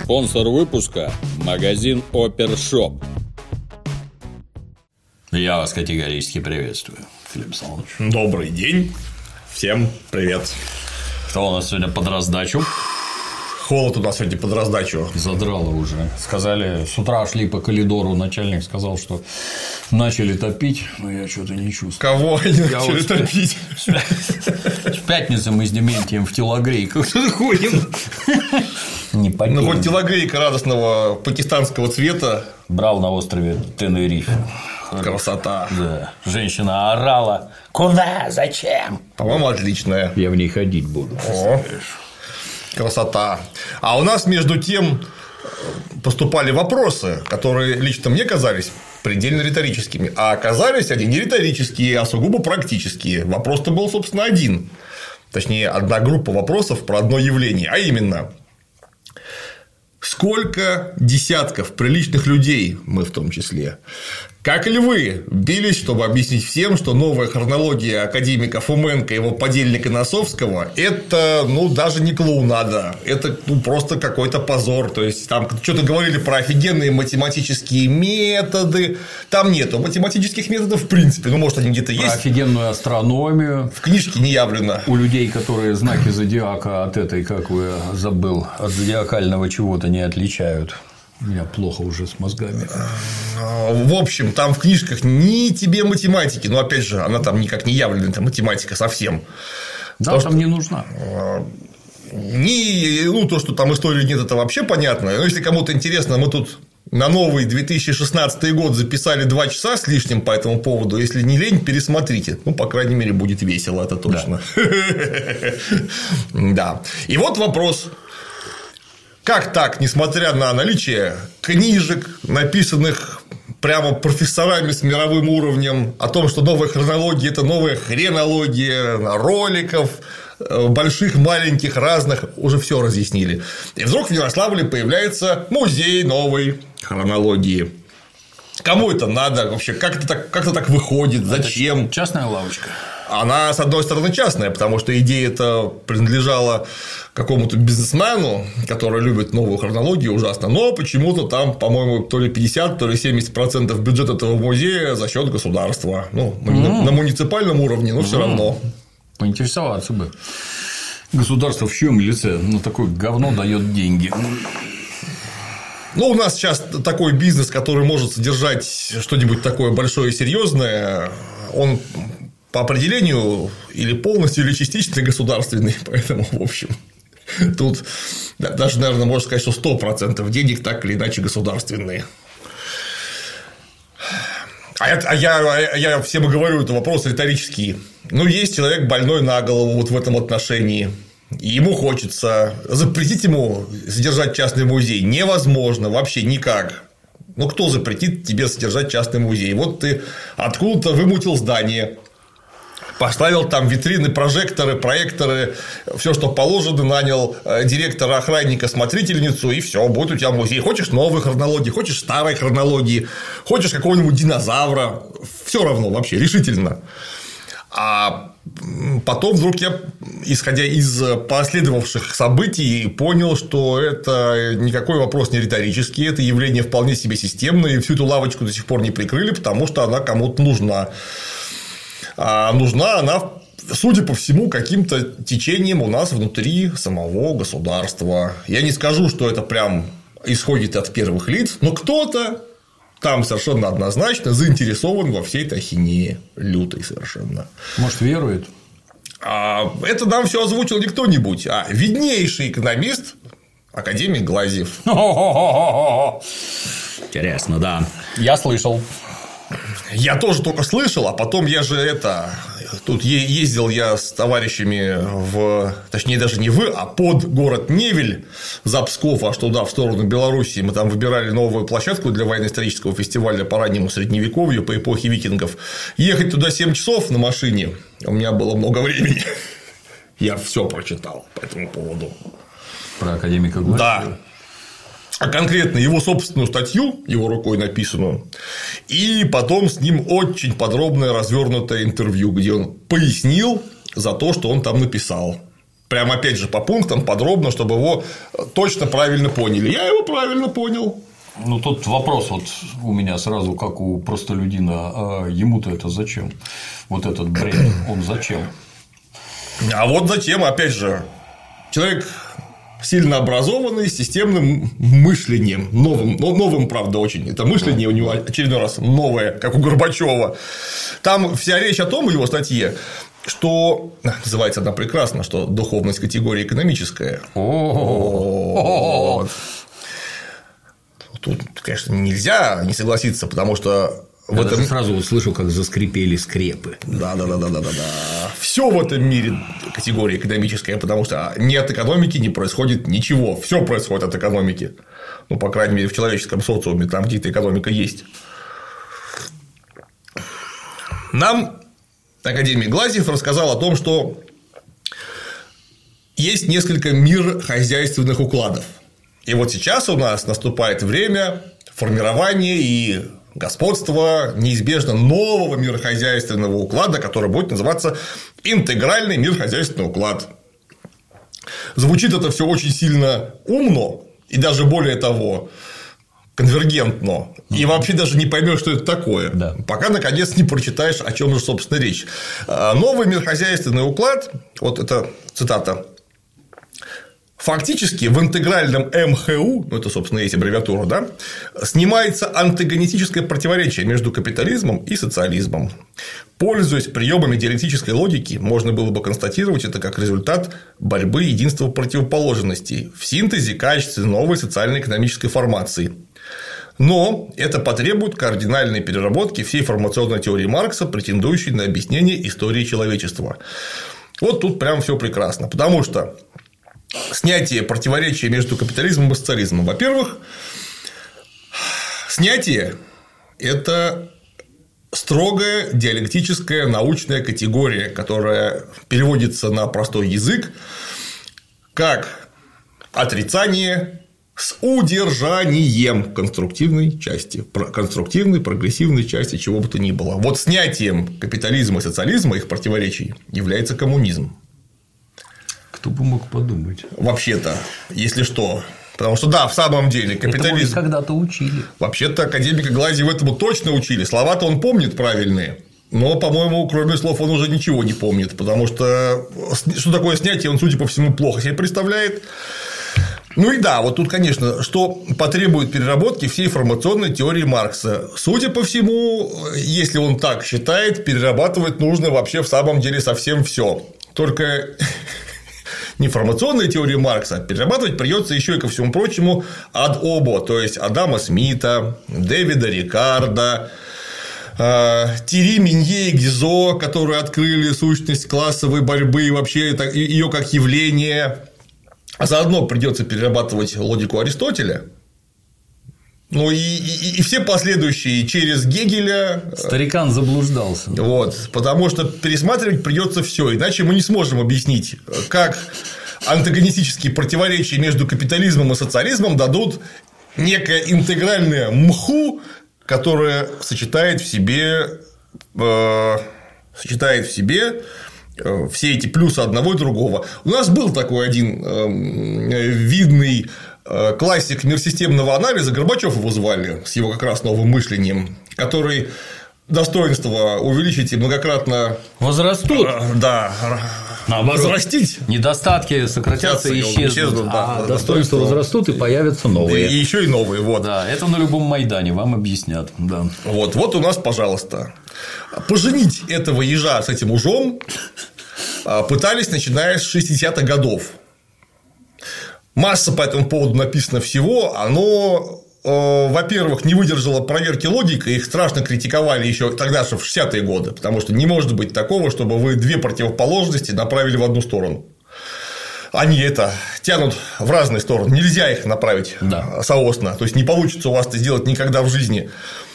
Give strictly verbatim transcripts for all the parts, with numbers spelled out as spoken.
Спонсор выпуска – магазин Опершоп. Я вас категорически приветствую, Филипп Александрович. Добрый день. Всем привет. Что у нас сегодня под раздачу? Холод у нас сегодня под раздачу. Задрало уже. Сказали, с утра шли по коридору, начальник сказал, что начали топить, но я что-то не чувствую. Кого они я начали вот топить? С пятницы мы с Дементием в телогрейках ходим. Не ну, хоть телогрейка радостного пакистанского цвета. Брал на острове Тенерифе. Красота. Да. Женщина орала. Куда? Зачем? По-моему, отличная. Я в ней ходить буду. О, красота. А у нас, между тем, поступали вопросы, которые лично мне казались предельно риторическими. А оказались они не риторические, а сугубо практические. Вопрос-то был, собственно, один. Точнее, одна группа вопросов про одно явление. А именно, сколько десятков приличных людей, мы в том числе, как львы, бились, чтобы объяснить всем, что новая хронология академика Фоменко и его подельника Носовского – это, ну, даже не клоунада, это ну, просто какой-то позор. То есть, там что-то говорили про офигенные математические методы. Там нету математических методов в принципе. Ну, может, они где-то про есть. Офигенную астрономию. В книжке не явлено. У людей, которые знаки зодиака от этой, как вы забыл, от зодиакального чего-то не отличают. У меня плохо уже с мозгами. В общем, там в книжках ни тебе математики, но опять же, она там никак не явлена, это математика совсем. Да, то, там что... не нужна. Не... Ну, то, что там истории нет, это вообще понятно. Но если кому-то интересно, мы тут на новый две тысячи шестнадцатый год записали два часа с лишним по этому поводу. Если не лень, пересмотрите. Ну, по крайней мере, будет весело, это точно. Да. И вот вопрос. Как так, несмотря на наличие книжек, написанных прямо профессорами с мировым уровнем, о том, что новая хронология – это новая хренология, роликов, больших, маленьких, разных, уже все разъяснили. И вдруг в Ярославле появляется музей новой хронологии. Кому это надо вообще? Как это так, как это так выходит? Зачем? Это частная лавочка. Она, с одной стороны, частная, потому что идея эта принадлежала какому-то бизнесмену, который любит новую хронологию ужасно, но почему-то там, по-моему, то ли пятьдесят, то ли семьдесят процентов бюджета этого музея за счет государства. Ну, mm-hmm. на муниципальном уровне, но mm-hmm. все равно. Поинтересоваться бы. Государство в чьем лице на такое говно дает деньги? Ну, у нас сейчас такой бизнес, который может содержать что-нибудь такое большое и серьезное, он по определению или полностью, или частично государственный, поэтому, в общем, тут даже, наверное, можно сказать, что сто процентов денег так или иначе государственные. А я, а я, я всем и говорю, это вопрос риторический. Ну, есть человек больной на голову вот в этом отношении. И ему хочется. Запретить ему содержать частный музей невозможно вообще никак. Ну, кто запретит тебе содержать частный музей? Вот ты откуда-то вымутил здание, поставил там витрины, прожекторы, проекторы, все, что положено, нанял директора, охранника, смотрительницу, и все, будет у тебя музей. Хочешь новой хронологии, хочешь старой хронологии, хочешь какого-нибудь динозавра, все равно вообще, решительно. А потом вдруг я, исходя из последовавших событий, понял, что это никакой вопрос не риторический, это явление вполне себе системное, и всю эту лавочку до сих пор не прикрыли, потому что она кому-то нужна. А нужна она, судя по всему, каким-то течением у нас внутри самого государства. Я не скажу, что это прям исходит от первых лиц, но кто-то там совершенно однозначно заинтересован во всей этой ахинее, лютой совершенно. Может, верует? А это нам все озвучил не кто-нибудь, а виднейший экономист академик Глазьев. Интересно, да. Я слышал. Я тоже только слышал, а потом я же это... Тут ездил я с товарищами в... Точнее, даже не в, а под город Невель за Псков, аж туда, в сторону Белоруссии. Мы там выбирали новую площадку для военно-исторического фестиваля по раннему средневековью, по эпохе викингов. Ехать туда семь часов на машине. У меня было много времени. Я все прочитал по этому поводу. Про академика Глазьева? Да. А конкретно его собственную статью, его рукой написанную, и потом с ним очень подробное развернутое интервью, где он пояснил за то, что он там написал. Прям опять же по пунктам подробно, чтобы его точно правильно поняли. Я его правильно понял. Ну, тут вопрос вот у меня сразу, как у простолюдина, а ему-то это зачем? Вот этот бред, он зачем? А вот зачем, опять же, человек сильно образованный, с системным мышлением, новым, новым, правда, очень. Это мышление у него очередной раз новое, как у Горбачева. Там вся речь о том в его статье, что называется она прекрасно, что духовность категория экономическая. Вот. Тут, конечно, нельзя не согласиться, потому что в Я этом... даже сразу вот слышу, как заскрипели скрепы. Да, да, да, да, да, да, да. Все в этом мире категория экономическая, потому что не от экономики не происходит ничего. Все происходит от экономики. Ну, по крайней мере, в человеческом социуме там где-то экономика есть. Нам академик Глазьев рассказал о том, что есть несколько мирхозяйственных укладов. И вот сейчас у нас наступает время формирования и господства неизбежно нового мирхозяйственного уклада, который будет называться интегральный мирхозяйственный уклад. Звучит это все очень сильно умно и даже более того конвергентно. И вообще даже не поймешь, что это такое, да. Пока наконец не прочитаешь, о чем же, собственно, речь. Новый мирхозяйственный уклад, вот это цитата. Фактически в интегральном эм ха у, ну это, собственно, есть аббревиатура, да, снимается антагонистическое противоречие между капитализмом и социализмом. Пользуясь приемами диалектической логики, можно было бы констатировать это как результат борьбы единства противоположностей в синтезе качественной новой социально-экономической формации. Но это потребует кардинальной переработки всей формационной теории Маркса, претендующей на объяснение истории человечества. Вот тут прям все прекрасно, потому что снятие противоречия между капитализмом и социализмом. Во-первых, снятие – это строгая диалектическая научная категория, которая переводится на простой язык как отрицание с удержанием конструктивной части, конструктивной, прогрессивной части чего бы то ни было. Вот снятием капитализма и социализма, их противоречий, является коммунизм. Кто бы мог подумать? Вообще-то, если что. Потому что, да, в самом деле, капитализм. Это когда-то учили. Вообще-то, академика Глазьева этому точно учили. Слова-то он помнит правильные. Но, по-моему, кроме слов он уже ничего не помнит. Потому что, что такое снятие, он, судя по всему, плохо себе представляет. Ну и да, вот тут, конечно, что потребует переработки всей формационной теории Маркса. Судя по всему, если он так считает, перерабатывать нужно вообще в самом деле совсем все. Только не формационная теория Маркса, а перерабатывать придется еще и ко всему прочему ад обо, то есть Адама Смита, Дэвида Рикардо, Тири Минье и Гизо, которые открыли сущность классовой борьбы и вообще ее как явление. А заодно придется перерабатывать логику Аристотеля. Ну и, и, и все последующие через Гегеля. Старикан заблуждался. Вот, потому что пересматривать придется все, иначе мы не сможем объяснить, как антагонистические противоречия между капитализмом и социализмом дадут некое интегральное мху, которое сочетает в себе, э, сочетает в себе все эти плюсы одного и другого. У нас был такой один э, видный классик мирсистемного анализа, Горбачев его звали, с его как раз новым мышлением, который достоинства увеличить и многократно возрастут. Да, наоборот, возрастить. Недостатки сократятся и исчезнут, исчезнут да, а достоинства, достоинства возрастут и появятся новые. И еще и новые. Вот. Да, это на любом Майдане вам объяснят. Да. Вот, вот у нас, пожалуйста. Поженить этого ежа с этим ужом пытались, начиная с шестидесятых годов. Масса по этому поводу написано всего, оно, э, во-первых, не выдержало проверки логики, их страшно критиковали еще тогда, что в шестидесятые годы, потому что не может быть такого, чтобы вы две противоположности направили в одну сторону. Они это тянут в разные стороны, нельзя их направить да. соосно, то есть не получится у вас это сделать никогда в жизни.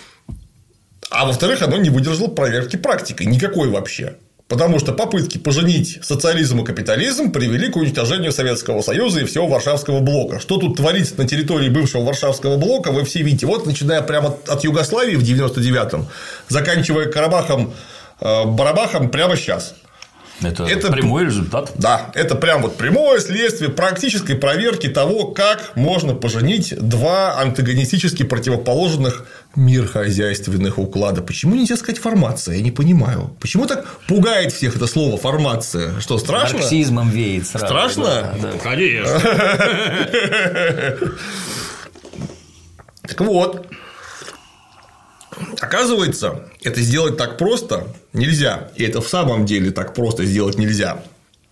А во-вторых, оно не выдержало проверки практикой, никакой вообще. Потому что попытки поженить социализм и капитализм привели к уничтожению Советского Союза и всего Варшавского блока. Что тут творится на территории бывшего Варшавского блока, вы все видите. Вот, начиная прямо от Югославии в девяносто девятом, заканчивая Карабахом, Барабахом прямо сейчас. Это, это прямой результат. Да, это прям вот прямое следствие практической проверки того, как можно поженить два антагонистически противоположных мирхозяйственных уклада. Почему нельзя сказать формация? Я не понимаю. Почему так пугает всех это слово формация? Что, страшно? Марксизмом веет сразу. Страшно? Да, да. Конечно. Так вот. Оказывается, это сделать так просто нельзя. И это в самом деле так просто сделать нельзя.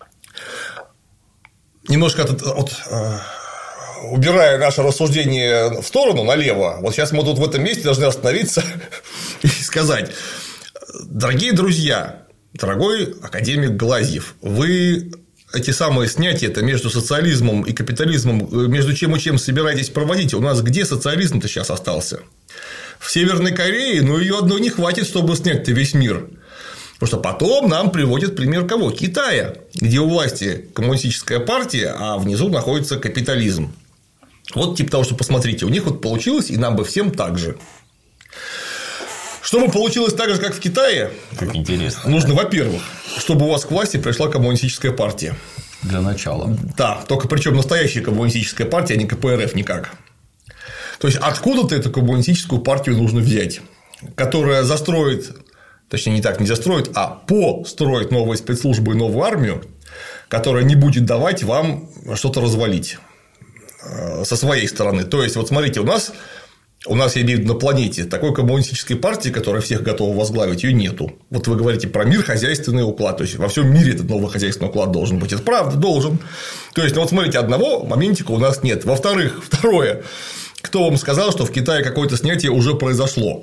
Немножко от, от, э, убирая наше рассуждение в сторону, налево, вот сейчас мы тут в этом месте должны остановиться и сказать: дорогие друзья, дорогой академик Глазьев, вы эти самые снятия-то между социализмом и капитализмом, между чем и чем собираетесь проводить? У нас где социализм-то сейчас остался? В Северной Корее, но ее одной не хватит, чтобы снять-то весь мир. Потому что потом нам приводят пример кого? Китая, где у власти коммунистическая партия, а внизу находится капитализм. Вот типа того, что посмотрите, у них вот получилось, и нам бы всем так же. Чтобы получилось так же, как в Китае, как интересно. Нужно, во-первых, чтобы у вас к власти пришла коммунистическая партия. Для начала. Да, только причем настоящая коммунистическая партия, а не ка пэ эр эф никак. То есть откуда-то эту коммунистическую партию нужно взять, которая застроит, точнее, не так, не застроит, а построит новые спецслужбы и новую армию, которая не будет давать вам что-то развалить со своей стороны. То есть, вот смотрите, у нас, у нас, я имею в виду, на планете такой коммунистической партии, которая всех готова возглавить, ее нету. Вот вы говорите про мир, хозяйственный уклад. То есть, во всем мире этот новый хозяйственный уклад должен быть. Это правда, должен. То есть, ну, вот смотрите, одного моментика у нас нет. Во-вторых, второе. Кто вам сказал, что в Китае какое-то снятие уже произошло?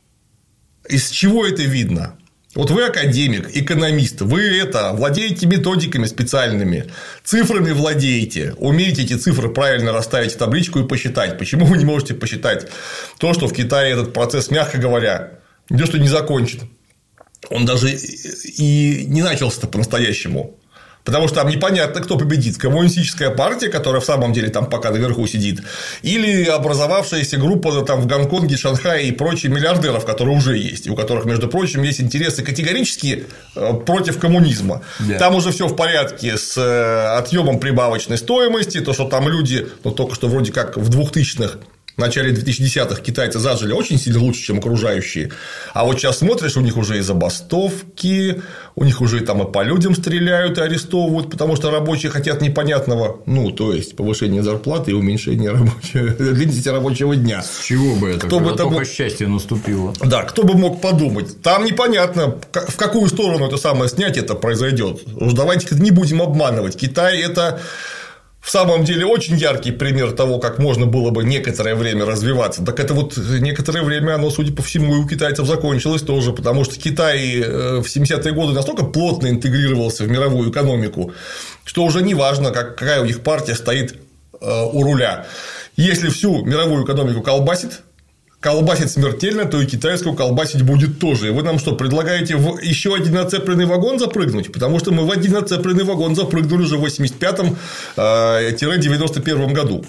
Из чего это видно? Вот вы академик, экономист, вы это, владеете методиками специальными, цифрами владеете, умеете эти цифры правильно расставить в табличку и посчитать. Почему вы не можете посчитать то, что в Китае этот процесс, мягко говоря, не то что не закончен, он даже и не начался-то по-настоящему. Потому что там непонятно, кто победит. Коммунистическая партия, которая в самом деле там пока наверху сидит, или образовавшаяся группа там в Гонконге, Шанхае и прочие миллиардеров, которые уже есть, и у которых, между прочим, есть интересы категорически против коммунизма. Yeah. Там уже все в порядке с отъемом прибавочной стоимости, то, что там люди, ну, только что вроде как в двухтысячных, в начале двухтысячных китайцы зажили очень сильно лучше, чем окружающие. А вот сейчас смотришь, у них уже и забастовки, у них уже там и по людям стреляют и арестовывают, потому что рабочие хотят непонятного, ну, то есть повышение зарплаты и уменьшение рабочего, длительности рабочего дня. С чего бы это? Кто бы только там... счастье наступило. Да, кто бы мог подумать. Там непонятно, в какую сторону это самое снятие это произойдет. Уж давайте не будем обманывать. Китай – это в самом деле очень яркий пример того, как можно было бы некоторое время развиваться. Так это вот некоторое время оно, судя по всему, и у китайцев закончилось тоже, потому что Китай в семидесятые годы настолько плотно интегрировался в мировую экономику, что уже не важно, какая у них партия стоит у руля. Если всю мировую экономику колбасит, колбасит смертельно, то и китайскую колбасить будет тоже. И вы нам что, предлагаете в еще один оцепленный вагон запрыгнуть? Потому что мы в один оцепленный вагон запрыгнули уже в восемьдесят пятом - девяносто первом году.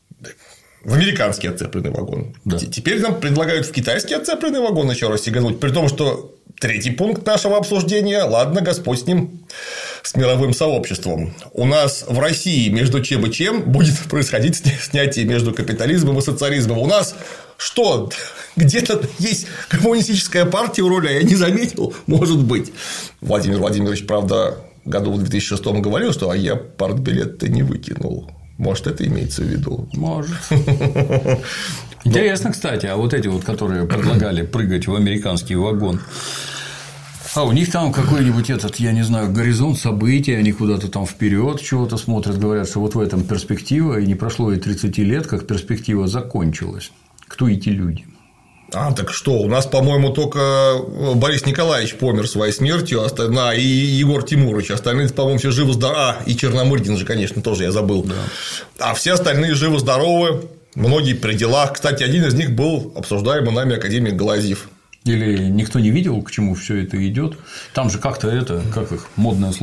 В американский оцепленный вагон. Да. Теперь нам предлагают в китайский оцепленный вагон еще раз сигануть. При том, что третий пункт нашего обсуждения, ладно, Господь с ним, с мировым сообществом. У нас в России между чем и чем будет происходить снятие между капитализмом и социализмом. У нас что? Где-то есть коммунистическая партия у руля, я не заметил, может быть. Владимир Владимирович, правда, году в две тысячи шестом говорил, что а я партбилет-то не выкинул. Может, это имеется в виду? Может. Интересно, кстати, а вот эти вот, которые предлагали прыгать в американский вагон, а у них там какой-нибудь этот, я не знаю, горизонт событий, они куда-то там вперед чего-то смотрят, говорят, что вот в этом перспектива, и не прошло и тридцати лет, как перспектива закончилась. Кто эти люди? А, так что, у нас, по-моему, только Борис Николаевич помер своей смертью, а, и Егор Тимурович, остальные, по-моему, все живы-здоровы, а, и Черномырдин же, конечно, тоже я забыл, да. А все остальные живы-здоровы, многие при делах, кстати, один из них был обсуждаемый нами академик Глазьев. Или никто не видел, к чему все это идет. Там же как-то это, как их модное слово,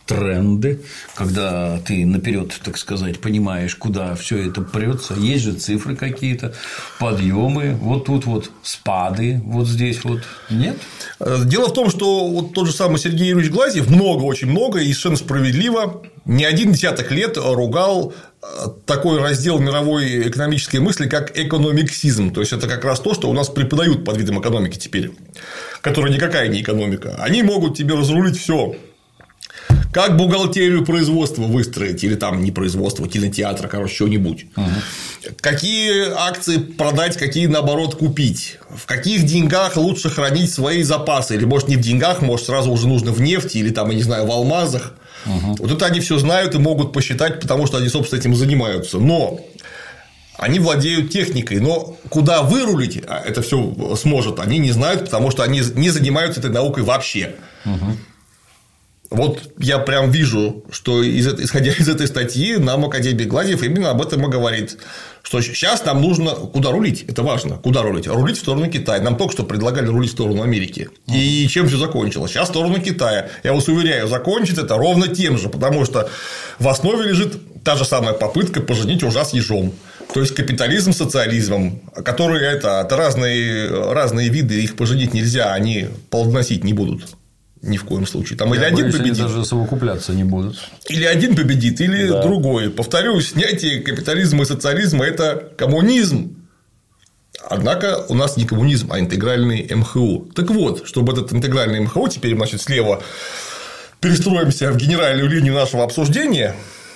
тренды, когда ты наперед, так сказать, понимаешь, куда все это прется. Есть же цифры какие-то, подъемы, вот тут вот спады, вот здесь вот нет. Дело в том, что вот тот же самый Сергей Юрьевич Глазьев много, очень много и совершенно справедливо не один десяток лет ругал такой раздел мировой экономической мысли, как экономиксизм. То есть это как раз то, что у нас преподают под видом экономики теперь, которая никакая не экономика. Они могут тебе разрулить все. Как бухгалтерию производства выстроить, или там не производство, кинотеатра, короче, чего-нибудь. Угу. Какие акции продать, какие наоборот купить. В каких деньгах лучше хранить свои запасы. Или, может, не в деньгах, может, сразу уже нужно в нефти, или там, я не знаю, в алмазах. Угу. Вот это они все знают и могут посчитать, потому что они, собственно, этим занимаются. Но они владеют техникой, но куда вырулить это все сможет, они не знают, потому что они не занимаются этой наукой вообще. Угу. Вот я прям вижу, что из, исходя из этой статьи, нам академик Глазьев именно об этом и говорит, что сейчас нам нужно куда рулить, это важно, куда рулить, рулить в сторону Китая. Нам только что предлагали рулить в сторону Америки. Uh-huh. И чем все закончилось? Сейчас в сторону Китая. Я вас уверяю, закончить это ровно тем же, потому что в основе лежит та же самая попытка поженить ужа с ежом. То есть капитализм с социализмом, которые это, это разные, разные виды, их поженить нельзя, они плодоносить не будут. Ни в коем случае. Там или один победит. Они даже совокупляться не будут. Или один победит, или да. другой. Повторюсь, снятие капитализма и социализма – это коммунизм. Однако у нас не коммунизм, а интегральный эм ха у. Так вот, чтобы этот интегральный эм ха у, теперь, значит, слева перестроимся в генеральную линию нашего обсуждения,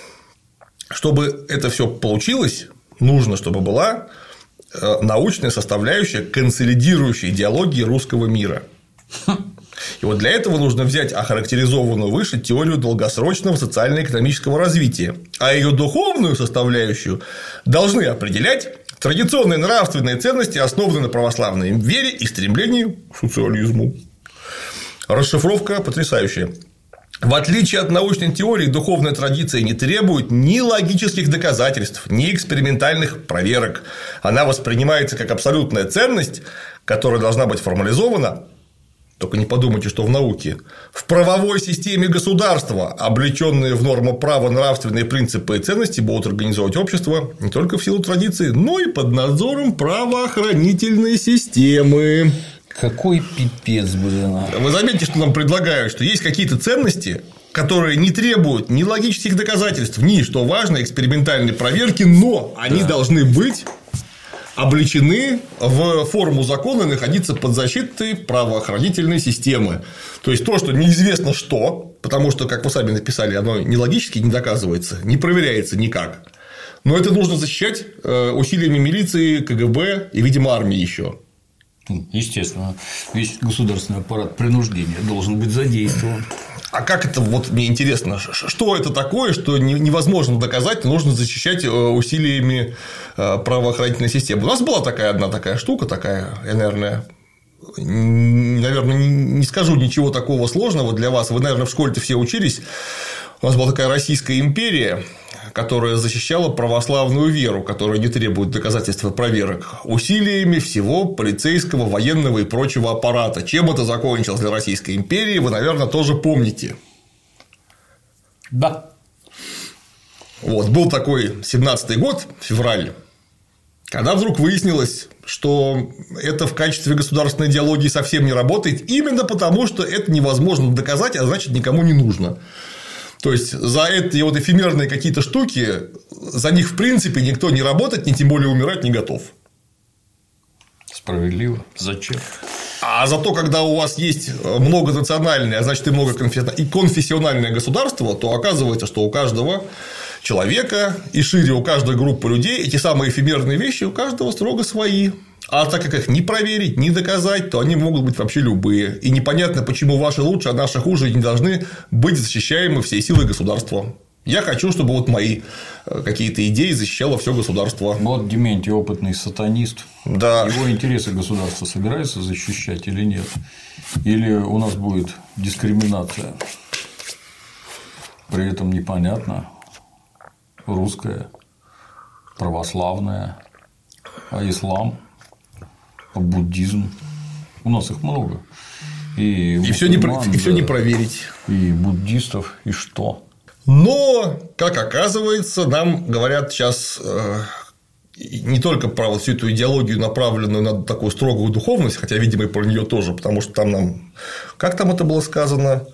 чтобы это все получилось, нужно, чтобы была научная составляющая консолидирующей идеологии русского мира. И вот для этого нужно взять охарактеризованную выше теорию долгосрочного социально-экономического развития, а ее духовную составляющую должны определять традиционные нравственные ценности, основанные на православной вере и стремлении к социализму. Расшифровка потрясающая. В отличие от научной теории, духовная традиция не требует ни логических доказательств, ни экспериментальных проверок. Она воспринимается как абсолютная ценность, которая должна быть формализована. Только не подумайте, что в науке. В правовой системе государства, облеченные в норму права нравственные принципы и ценности, будут организовывать общество не только в силу традиции, но и под надзором правоохранительной системы. Какой пипец, блин. Вы заметите, что нам предлагают, что есть какие-то ценности, которые не требуют ни логических доказательств, ни, что важно, экспериментальной проверки, но они да. должны быть облечены в форму закона и находиться под защитой правоохранительной системы. То есть то, что неизвестно что, потому что, как вы сами написали, оно не логически не доказывается, не проверяется никак. Но это нужно защищать усилиями милиции, ка гэ бэ и, видимо, армии еще. Естественно, весь государственный аппарат принуждения должен быть задействован. А как это, вот мне интересно, что это такое, что невозможно доказать, нужно защищать усилиями правоохранительной системы? У нас была такая одна такая штука, такая, я, наверное, наверное, не скажу ничего такого сложного для вас. Вы, наверное, в школе-то все учились. У нас была такая Российская империя, которая защищала православную веру, которая не требует доказательств и проверок, усилиями всего полицейского, военного и прочего аппарата. Чем это закончилось для Российской империи, вы, наверное, тоже помните. Да. Вот, был такой семнадцатый год, февраль, когда вдруг выяснилось, что это в качестве государственной идеологии совсем не работает, именно потому, что это невозможно доказать, а значит, никому не нужно. То есть за эти вот эфемерные какие-то штуки, за них в принципе никто не работать, ни тем более умирать не готов. Справедливо. Зачем? А зато, когда у вас есть многонациональное, а значит и многоконфессиональное государство, то оказывается, что у каждого человека и шире у каждой группы людей эти самые эфемерные вещи у каждого строго свои. А так как их не проверить, не доказать, то они могут быть вообще любые. И непонятно, почему ваши лучше, а наши хуже не должны быть защищаемы всей силой государства. Я хочу, чтобы вот мои какие-то идеи защищало все государство. Вот Дементий опытный сатанист. Да. Его интересы государство собирается защищать или нет? Или у нас будет дискриминация? При этом непонятно. Русская, православная, а ислам, а буддизм. У нас их много. И, и, все, не, и все не проверить. И буддистов, и что? Но, как оказывается, нам говорят сейчас э, не только про вот всю эту идеологию, направленную на такую строгую духовность, хотя, видимо, и про нее тоже, потому что там нам. Как там это было сказано?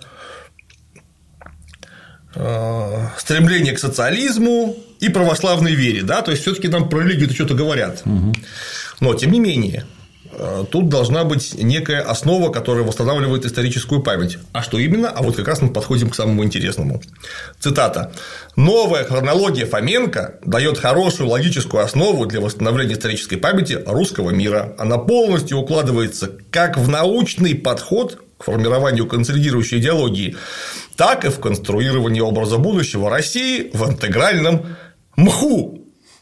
Э, стремление к социализму и православной вере. Да? То есть, все-таки нам про религию-то что-то говорят. Угу. Но, тем не менее. Тут должна быть некая основа, которая восстанавливает историческую память. А что именно? А вот как раз мы подходим к самому интересному. Цитата. «Новая хронология Фоменко дает хорошую логическую основу для восстановления исторической памяти русского мира. Она полностью укладывается как в научный подход к формированию консолидирующей идеологии, так и в конструирование образа будущего России в интегральном мху».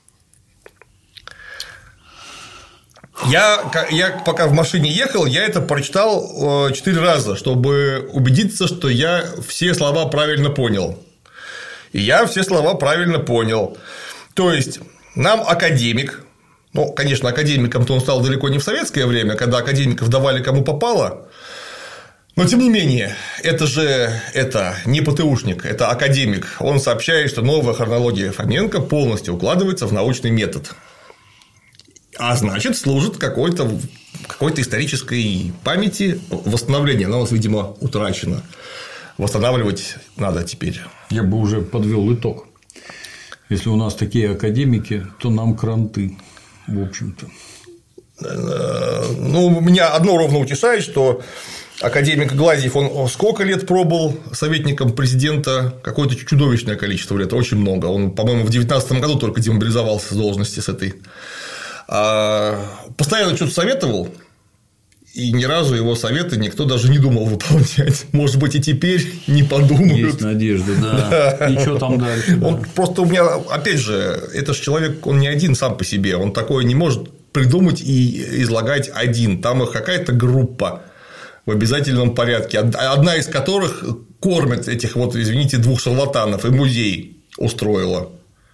Я, я пока в машине ехал, я это прочитал четыре раза, чтобы убедиться, что я все слова правильно понял. И я все слова правильно понял. То есть, нам академик, ну, конечно, академиком-то он стал далеко не в советское время, когда академиков давали кому попало, но, тем не менее, это же это не ПТУшник, это академик. Он сообщает, что новая хронология Фоменко полностью укладывается в научный метод. А значит, служит какой-то, какой-то исторической памяти восстановления. Она у нас, видимо, утрачена. Восстанавливать надо теперь. Я бы уже подвел итог. Если у нас такие академики, то нам кранты, в общем-то. Ну, меня одно ровно утешает, что академик Глазьев, он сколько лет пробыл советником президента? Какое-то чудовищное количество лет, очень много. Он, по-моему, в девятнадцатом году только демобилизовался с должности с этой. Постоянно что-то советовал, и ни разу его советы никто даже не думал выполнять. Может быть, и теперь не подумают. Есть надежда, да. да. И что там дальше? Он да. Просто у меня, опять же, это же человек, он не один сам по себе, он такое не может придумать и излагать один. Там их какая-то группа в обязательном порядке, одна из которых кормит этих вот, извините, двух шарлатанов и музей устроила.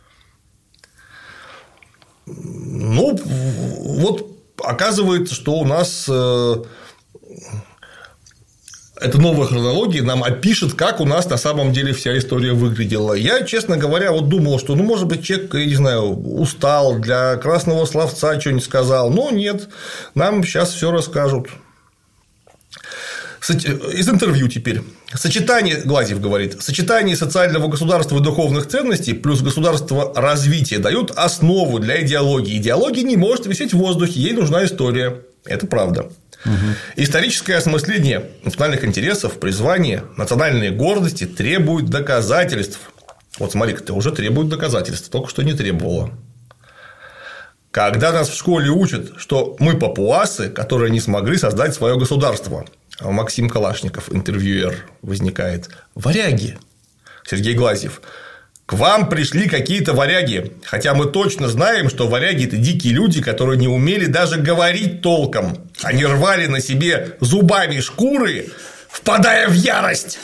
Ну, вот оказывается, что у нас эта новая хронология нам опишет, как у нас на самом деле вся история выглядела. Я, честно говоря, вот думал, что, ну, может быть, человек, я не знаю, устал, для красного словца что-нибудь сказал. Но нет, нам сейчас все расскажут. Из интервью теперь. Сочетание, Глазьев говорит, сочетание социального государства и духовных ценностей плюс государство развития дают основу для идеологии. Идеология не может висеть в воздухе, ей нужна история. Это правда. Угу. Историческое осмысление национальных интересов, призвание, национальной гордости требует доказательств. Вот смотри-ка, ты уже требует доказательств, только что не требовала. Когда нас в школе учат, что мы папуасы, которые не смогли создать свое государство. Максим Калашников, интервьюер, возникает. Варяги. Сергей Глазьев. К вам пришли какие-то варяги. Хотя мы точно знаем, что варяги – это дикие люди, которые не умели даже говорить толком. Они рвали на себе зубами шкуры, впадая в ярость.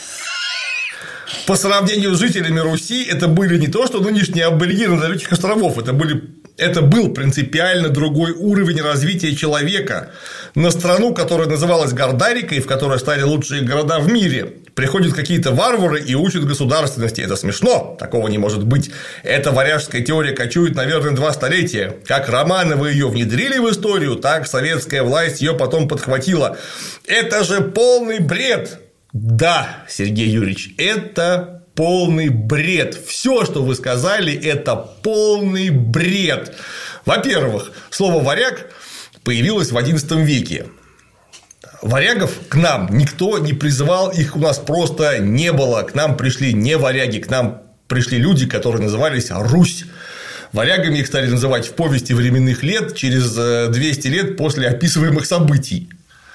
По сравнению с жителями Руси, это были не то, что нынешние аборигены далеких островов, это были. Это был принципиально другой уровень развития человека. На страну, которая называлась Гордарикой, в которой стали лучшие города в мире, приходят какие-то варвары и учат государственности. Это смешно, такого не может быть. Эта варяжская теория кочует, наверное, два столетия. Как Романовы ее внедрили в историю, так советская власть ее потом подхватила. Это же полный бред. Да, Сергей Юрьевич, это полный бред. Все, что вы сказали, это полный бред. Во-первых, слово «варяг» появилось в одиннадцатом веке. Варягов к нам никто не призывал, их у нас просто не было. К нам пришли не варяги, к нам пришли люди, которые назывались Русь. Варягами их стали называть в повести временных лет через двести лет после описываемых событий.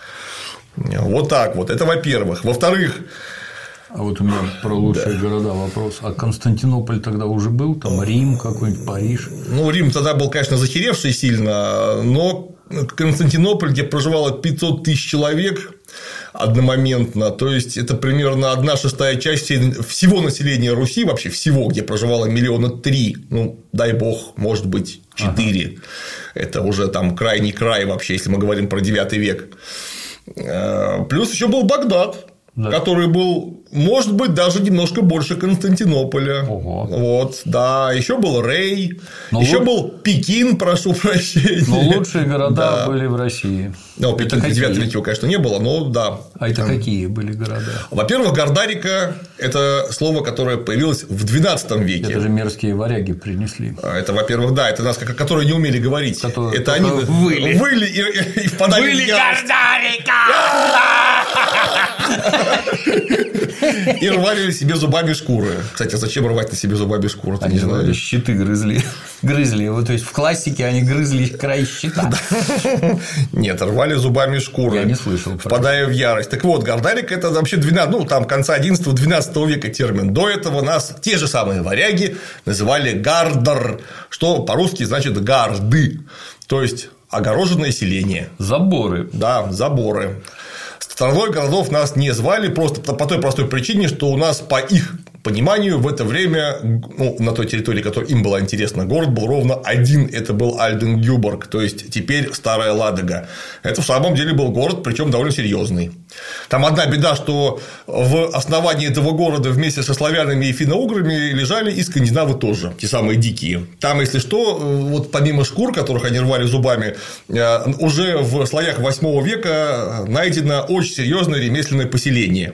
Вот так вот. Это во-первых. Во-вторых, а вот у меня про лучшие да. города вопрос. А Константинополь тогда уже был? Там Рим какой-нибудь, Париж? Ну, Рим тогда был, конечно, захеревший сильно, но Константинополь, где проживало пятьсот тысяч человек одномоментно, то есть это примерно одна шестая часть всего населения Руси, вообще всего, где проживало миллиона три, ну, дай бог, может быть, четыре. Ага. Это уже там крайний край вообще, если мы говорим про девятый век. Плюс еще был Багдад. Да. Который был, может быть, даже немножко больше Константинополя. Ого. Вот, да. Еще был Рей, но еще луч... был Пекин, прошу прощения. Но лучшие города да. были в России. Ну, Пекин в девятом веке, конечно, не было, но да. А это какие были города? Во-первых, Гардарика – это слово, которое появилось в двенадцатом веке. Это же мерзкие варяги принесли. Это, во-первых, да, это нас, которые не умели говорить. Которые это они выли. Выли и, и, и впадали выли в ярость. И рвали себе зубами шкуры. Кстати, зачем рвать на себе зубами шкуры? Они же щиты грызли. Грызли. Вот, то есть в классике они грызли край щита. Нет, рвали зубами шкуры. Я не слышал. Впадая в ярость. Так вот, Гардарика – это вообще двенадцатого, ну, там конца одиннадцатого-двенадцатого века термин. До этого нас те же самые варяги называли Гардар, что по-русски значит гарды. То есть огороженное селение. Заборы. Да, заборы. Страной городов нас не звали просто по той простой причине, что у нас по их пониманию в это время, ну, на той территории, которая им была интересна, город был ровно один. Это был Альденгюборг, то есть теперь Старая Ладога. Это в самом деле был город, причем довольно серьезный. Там одна беда, что в основании этого города вместе со славянами и финно-уграми лежали и скандинавы тоже, те самые дикие. Там, если что, вот помимо шкур, которых они рвали зубами, уже в слоях восьмого века найдено очень серьезное ремесленное поселение.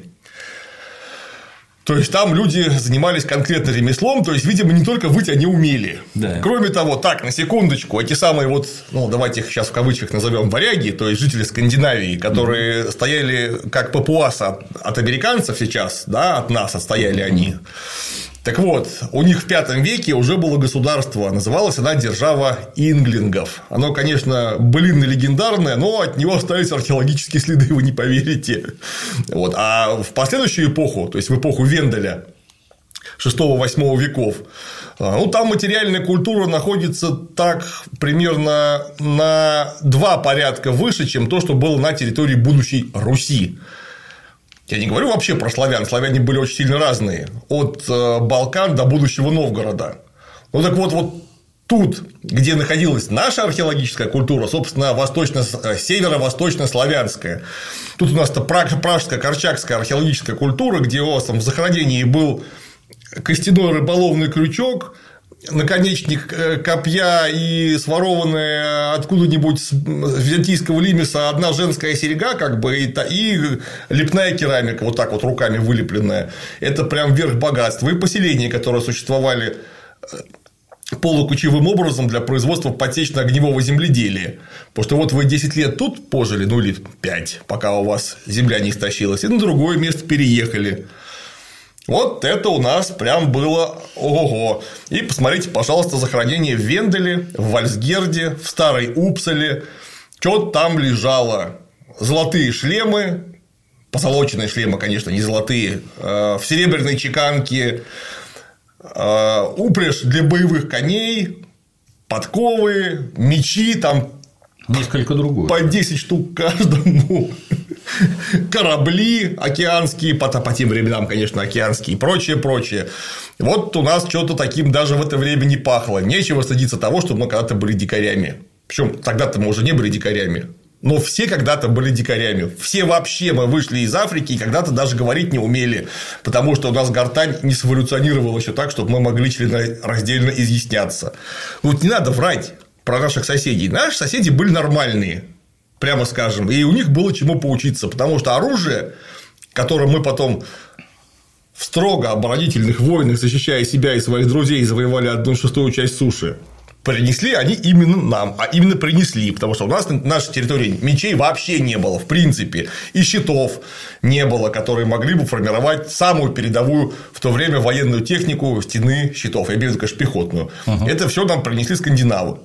То есть там люди занимались конкретно ремеслом, то есть, видимо, не только выть они умели. Да. Кроме того, так, на секундочку, эти самые вот, ну, давайте их сейчас в кавычках назовем варяги, то есть жители Скандинавии, которые mm-hmm. стояли как папуасы от, от американцев сейчас, да, от нас отстояли mm-hmm. они. Так вот, у них в пятом веке уже было государство, называлась она держава инглингов. Оно, конечно, блин, легендарное, но от него остались археологические следы, вы не поверите. Вот. А в последующую эпоху, то есть в эпоху Венделя шестого-восьмого веков, ну, там материальная культура находится так примерно на два порядка выше, чем то, что было на территории будущей Руси. Я не говорю вообще про славян. Славяне были очень сильно разные. От Балкан до будущего Новгорода. Ну, так вот, вот тут, где находилась наша археологическая культура, собственно, восточно... северо-восточно-славянская. Тут у нас-то пражско-корчакская археологическая культура, где у вас там в захоронении был костяной рыболовный крючок, наконечник копья и сворованная откуда-нибудь с византийского лимеса одна женская серьга, как бы, и, и лепная керамика, вот так вот руками вылепленная. Это прям верх богатства. И поселения, которые существовали полукучевым образом для производства подсечно-огневого земледелия. Потому что вот вы десять лет тут пожили, ну или пять, пока у вас земля не истощилась, и на другое место переехали. Вот это у нас прям было ого-го. И посмотрите, пожалуйста, захоронение в Венделе, в Вальсгерде, в Старой Упсале. Что там лежало? Золотые шлемы, позолоченные шлемы, конечно, не золотые, в серебряной чеканке, упряжь для боевых коней, подковы, мечи, там несколько другое. По десять штук каждому. Корабли океанские, по, по тем временам, конечно, океанские и прочее, прочее. Вот у нас что-то таким даже в это время не пахло. Нечего стыдиться того, что мы когда-то были дикарями. Причем тогда-то мы уже не были дикарями. Но все когда-то были дикарями. Все вообще мы вышли из Африки и когда-то даже говорить не умели. Потому что у нас гортань не эволюционировала еще так, чтобы мы могли членораздельно изъясняться. Вот не надо врать про наших соседей. Наши соседи были нормальные, прямо скажем, и у них было чему поучиться, потому что оружие, которым мы потом в строго оборонительных войнах, защищая себя и своих друзей, завоевали одну шестую часть суши, принесли они именно нам, а именно принесли, потому что у нас на нашей территории мечей вообще не было, в принципе, и щитов не было, которые могли бы формировать самую передовую в то время военную технику стены щитов, я имею в виду, конечно, пехотную. Угу. Это все нам принесли скандинавы.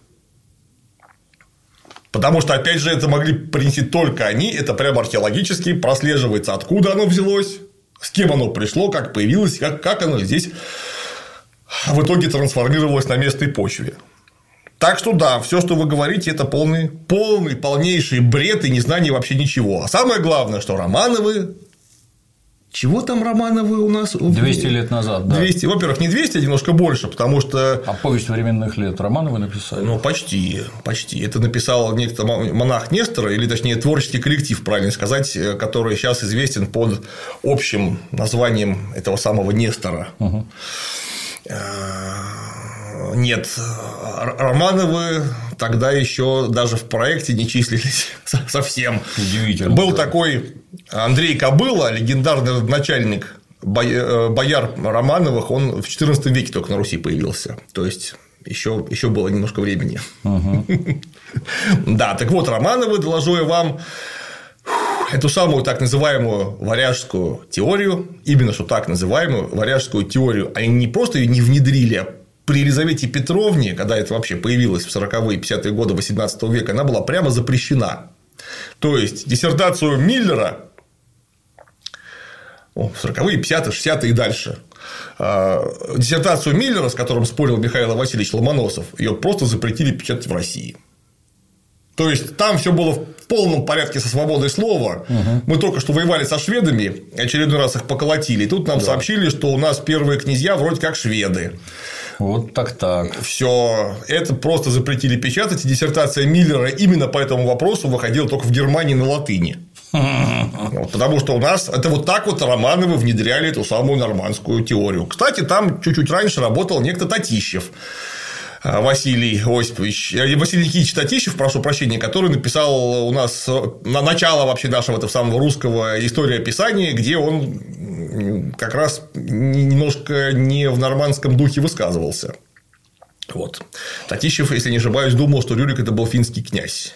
Потому что, опять же, это могли принести только они, это прямо археологически прослеживается, откуда оно взялось, с кем оно пришло, как появилось, как, как оно здесь в итоге трансформировалось на местной почве. Так что, да, все, что вы говорите, это полный, полный, полнейший бред и незнание вообще ничего. А самое главное, что Романовы Чего там Романовы у нас? двести лет назад, да. двести, во-первых, не двести, а немножко больше, потому что… А «Повесть временных лет» Романовы написали? Ну, почти, почти. Это написал некто монах Нестора, или, точнее, творческий коллектив, правильно сказать, который сейчас известен под общим названием этого самого Нестора. Угу. Нет, Романовы тогда еще даже в проекте не числились совсем. Удивительно. Был такой Андрей Кобыла, легендарный начальник бояр Романовых, он в четырнадцатом веке только на Руси появился. То есть еще, еще было немножко времени. Угу. Да, так вот, Романовы, доложу я вам, эту самую так называемую варяжскую теорию, именно что так называемую варяжскую теорию, они не просто ее не внедрили, а при Елизавете Петровне, когда это вообще появилось в сороковые пятидесятые годы восемнадцатого века, она была прямо запрещена. То есть диссертацию Миллера в сороковые, пятидесятые, шестидесятые и дальше, диссертацию Миллера, с которым спорил Михаил Васильевич Ломоносов, ее просто запретили печатать в России. То есть там все было в полном порядке со свободой слова. Угу. Мы только что воевали со шведами, очередной раз их поколотили. И тут нам да. сообщили, что у нас первые князья вроде как шведы. Вот так так. Все, это просто запретили печатать. И диссертация Миллера именно по этому вопросу выходила только в Германии на латыни. Вот, потому что у нас это вот так вот Романовы внедряли эту самую нормандскую теорию. Кстати, там чуть-чуть раньше работал некто Татищев. Василий Осипович, Василий Никитич Татищев, прошу прощения, который написал у нас на начало вообще нашего этого самого русского историописания, где он как раз немножко не в нормандском духе высказывался. Вот. Татищев, если не ошибаюсь, думал, что Рюрик – это был финский князь.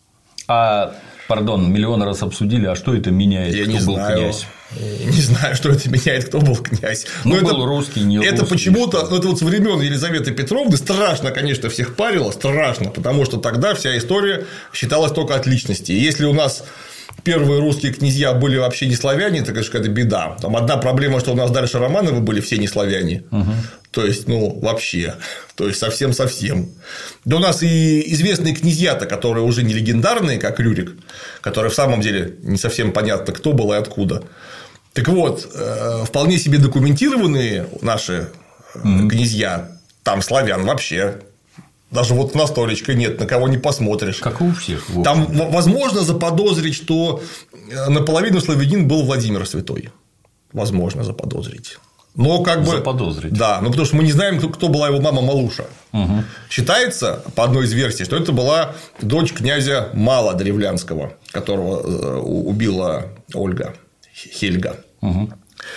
А, пардон, миллион раз обсудили, а что это меняет? Я кто не был знаю. Князь? Не знаю, что это меняет, кто был князь. Ну, Но был это, русский, не это русский. почему-то, ну, это вот со времен Елизаветы Петровны страшно, конечно, всех парило, страшно, потому что тогда вся история считалась только от личности. И если у нас первые русские князья были вообще не славяне, это, конечно, какая-то беда. Там одна проблема, что у нас дальше Романовы были все не славяне. Угу. То есть, ну, вообще. То есть, совсем-совсем. Да у нас и известные князья-то, которые уже не легендарные, как Рюрик, которые в самом деле не совсем понятно, кто был и откуда. Так вот, вполне себе документированные наши mm-hmm. князья, там славян вообще. Даже вот на столечко нет, на кого не посмотришь. Как у всех. Там возможно заподозрить, что наполовину славянин был Владимир Святой. Возможно заподозрить. Но как бы… Заподозрить. Да, ну потому что мы не знаем, кто была его мама Малуша. Угу. Считается, по одной из версий, что это была дочь князя Мала Древлянского, которого убила Ольга, Хельга. Угу.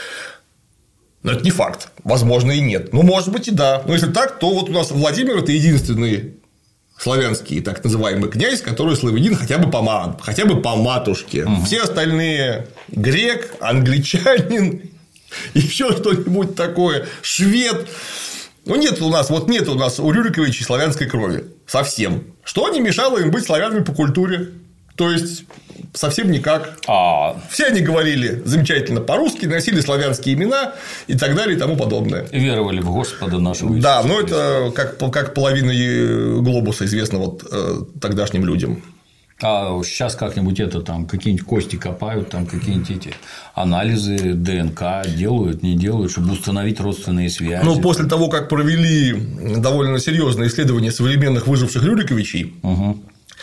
Но это не факт. Возможно, и нет. Ну, может быть, и да. Но если так, то вот у нас Владимир – это единственный славянский так называемый князь, который славянин хотя бы по, мат... хотя бы по матушке. Угу. Все остальные – грек, англичанин, еще что-нибудь такое, швед. Ну, нет у нас, вот нет у нас у Рюриковичей славянской крови. Совсем. Что не мешало им быть славянами по культуре? То есть, совсем никак. А... Все они говорили замечательно по-русски, носили славянские имена и так далее и тому подобное. И веровали в Господа нашего Иисуса. Да, но это как, как половина глобуса известно вот, э, тогдашним людям. А сейчас как-нибудь это там какие-нибудь кости копают, там какие-нибудь эти анализы ДНК делают, не делают, чтобы установить родственные связи. Ну, после того, как провели довольно серьезное исследование современных выживших Рюриковичей, угу.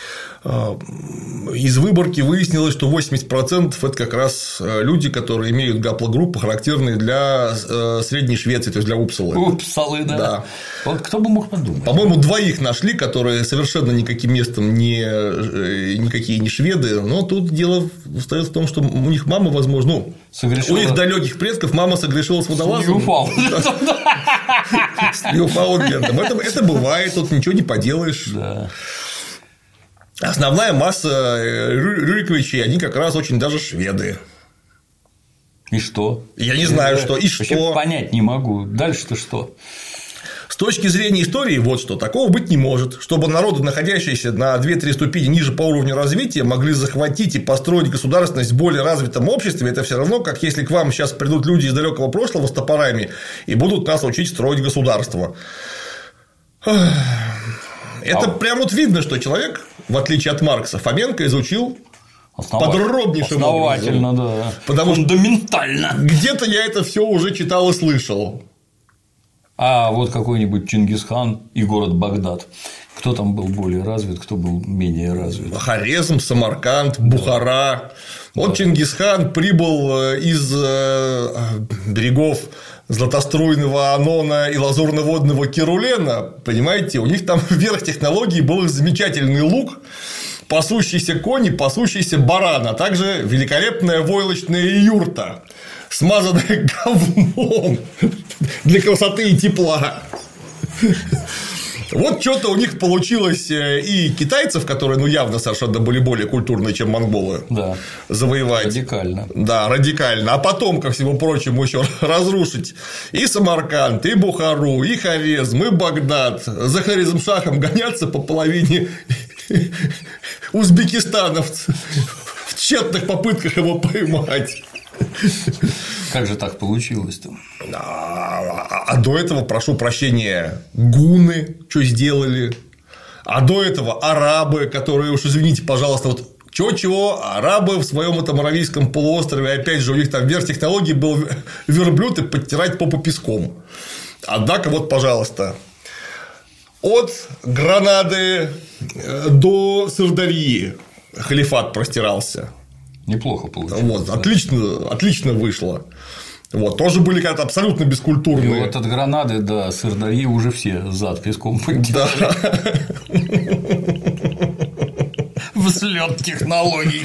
из выборки выяснилось, что восемьдесят процентов это как раз люди, которые имеют гаплогруппы, характерные для Средней Швеции, то есть для Упсалы. Упсалы, да. да. Вот кто бы мог подумать. По-моему, двоих нашли, которые совершенно никаким местом не никакие не шведы. Но тут дело остается в том, что у них мама, возможно, ну, согрешила... у их далеких предков мама согрешила с водолазом. С Ньюфаундлендом. Это бывает, тут ничего не поделаешь. Да. Основная масса Рюриковичей, они как раз очень даже шведы. И что? Я не знаю, что. И что. Понять не могу. Дальше-то что? С точки зрения истории, вот что. Такого быть не может. Чтобы народы, находящиеся на две-три ступени ниже по уровню развития, могли захватить и построить государственность в более развитом обществе, это все равно, как если к вам сейчас придут люди из далекого прошлого с топорами и будут нас учить строить государство. Это а... прям вот видно, что человек, в отличие от Маркса, Фоменко изучил подробнейшим Основательно, образом. да. Потому фундаментально. Что где-то я это все уже читал и слышал. А вот какой-нибудь Чингисхан и город Багдад. Кто там был более развит, кто был менее развит? Хорезм, Самарканд, Бухара. Вот Чингисхан прибыл из берегов златоструйного Анона и лазурно-водного Керулена. Понимаете, у них там верх технологий был замечательный лук, пасущийся конь и пасущийся баран, а также великолепная войлочная юрта, смазанная говном для красоты и тепла. Вот что-то у них получилось и китайцев, которые, ну, явно совершенно были более культурные, чем монголы, да. завоевать. Радикально. Да, радикально. А потом, ко всему прочему, еще разрушить и Самарканд, и Бухару, и Хорезм, и Багдад. За Хорезмшахом гоняться по половине узбекистанов в тщетных попытках его поймать. Как же так получилось-то? А, а до этого, прошу прощения, гунны что сделали? А до этого арабы, которые, уж извините, пожалуйста, вот чего-чего, арабы в своем этом Аравийском полуострове, опять же, у них там верх технологий был верблюд и подтирать попу песком. Однако, вот, пожалуйста, от Гранады до Сырдарьи халифат простирался. Неплохо получилось. Вот, да. отлично, отлично вышло. Вот, тоже были когда-то абсолютно бескультурные. И вот от Гранады до Сырдарьи уже все зад песком подтирали. Взлет технологий.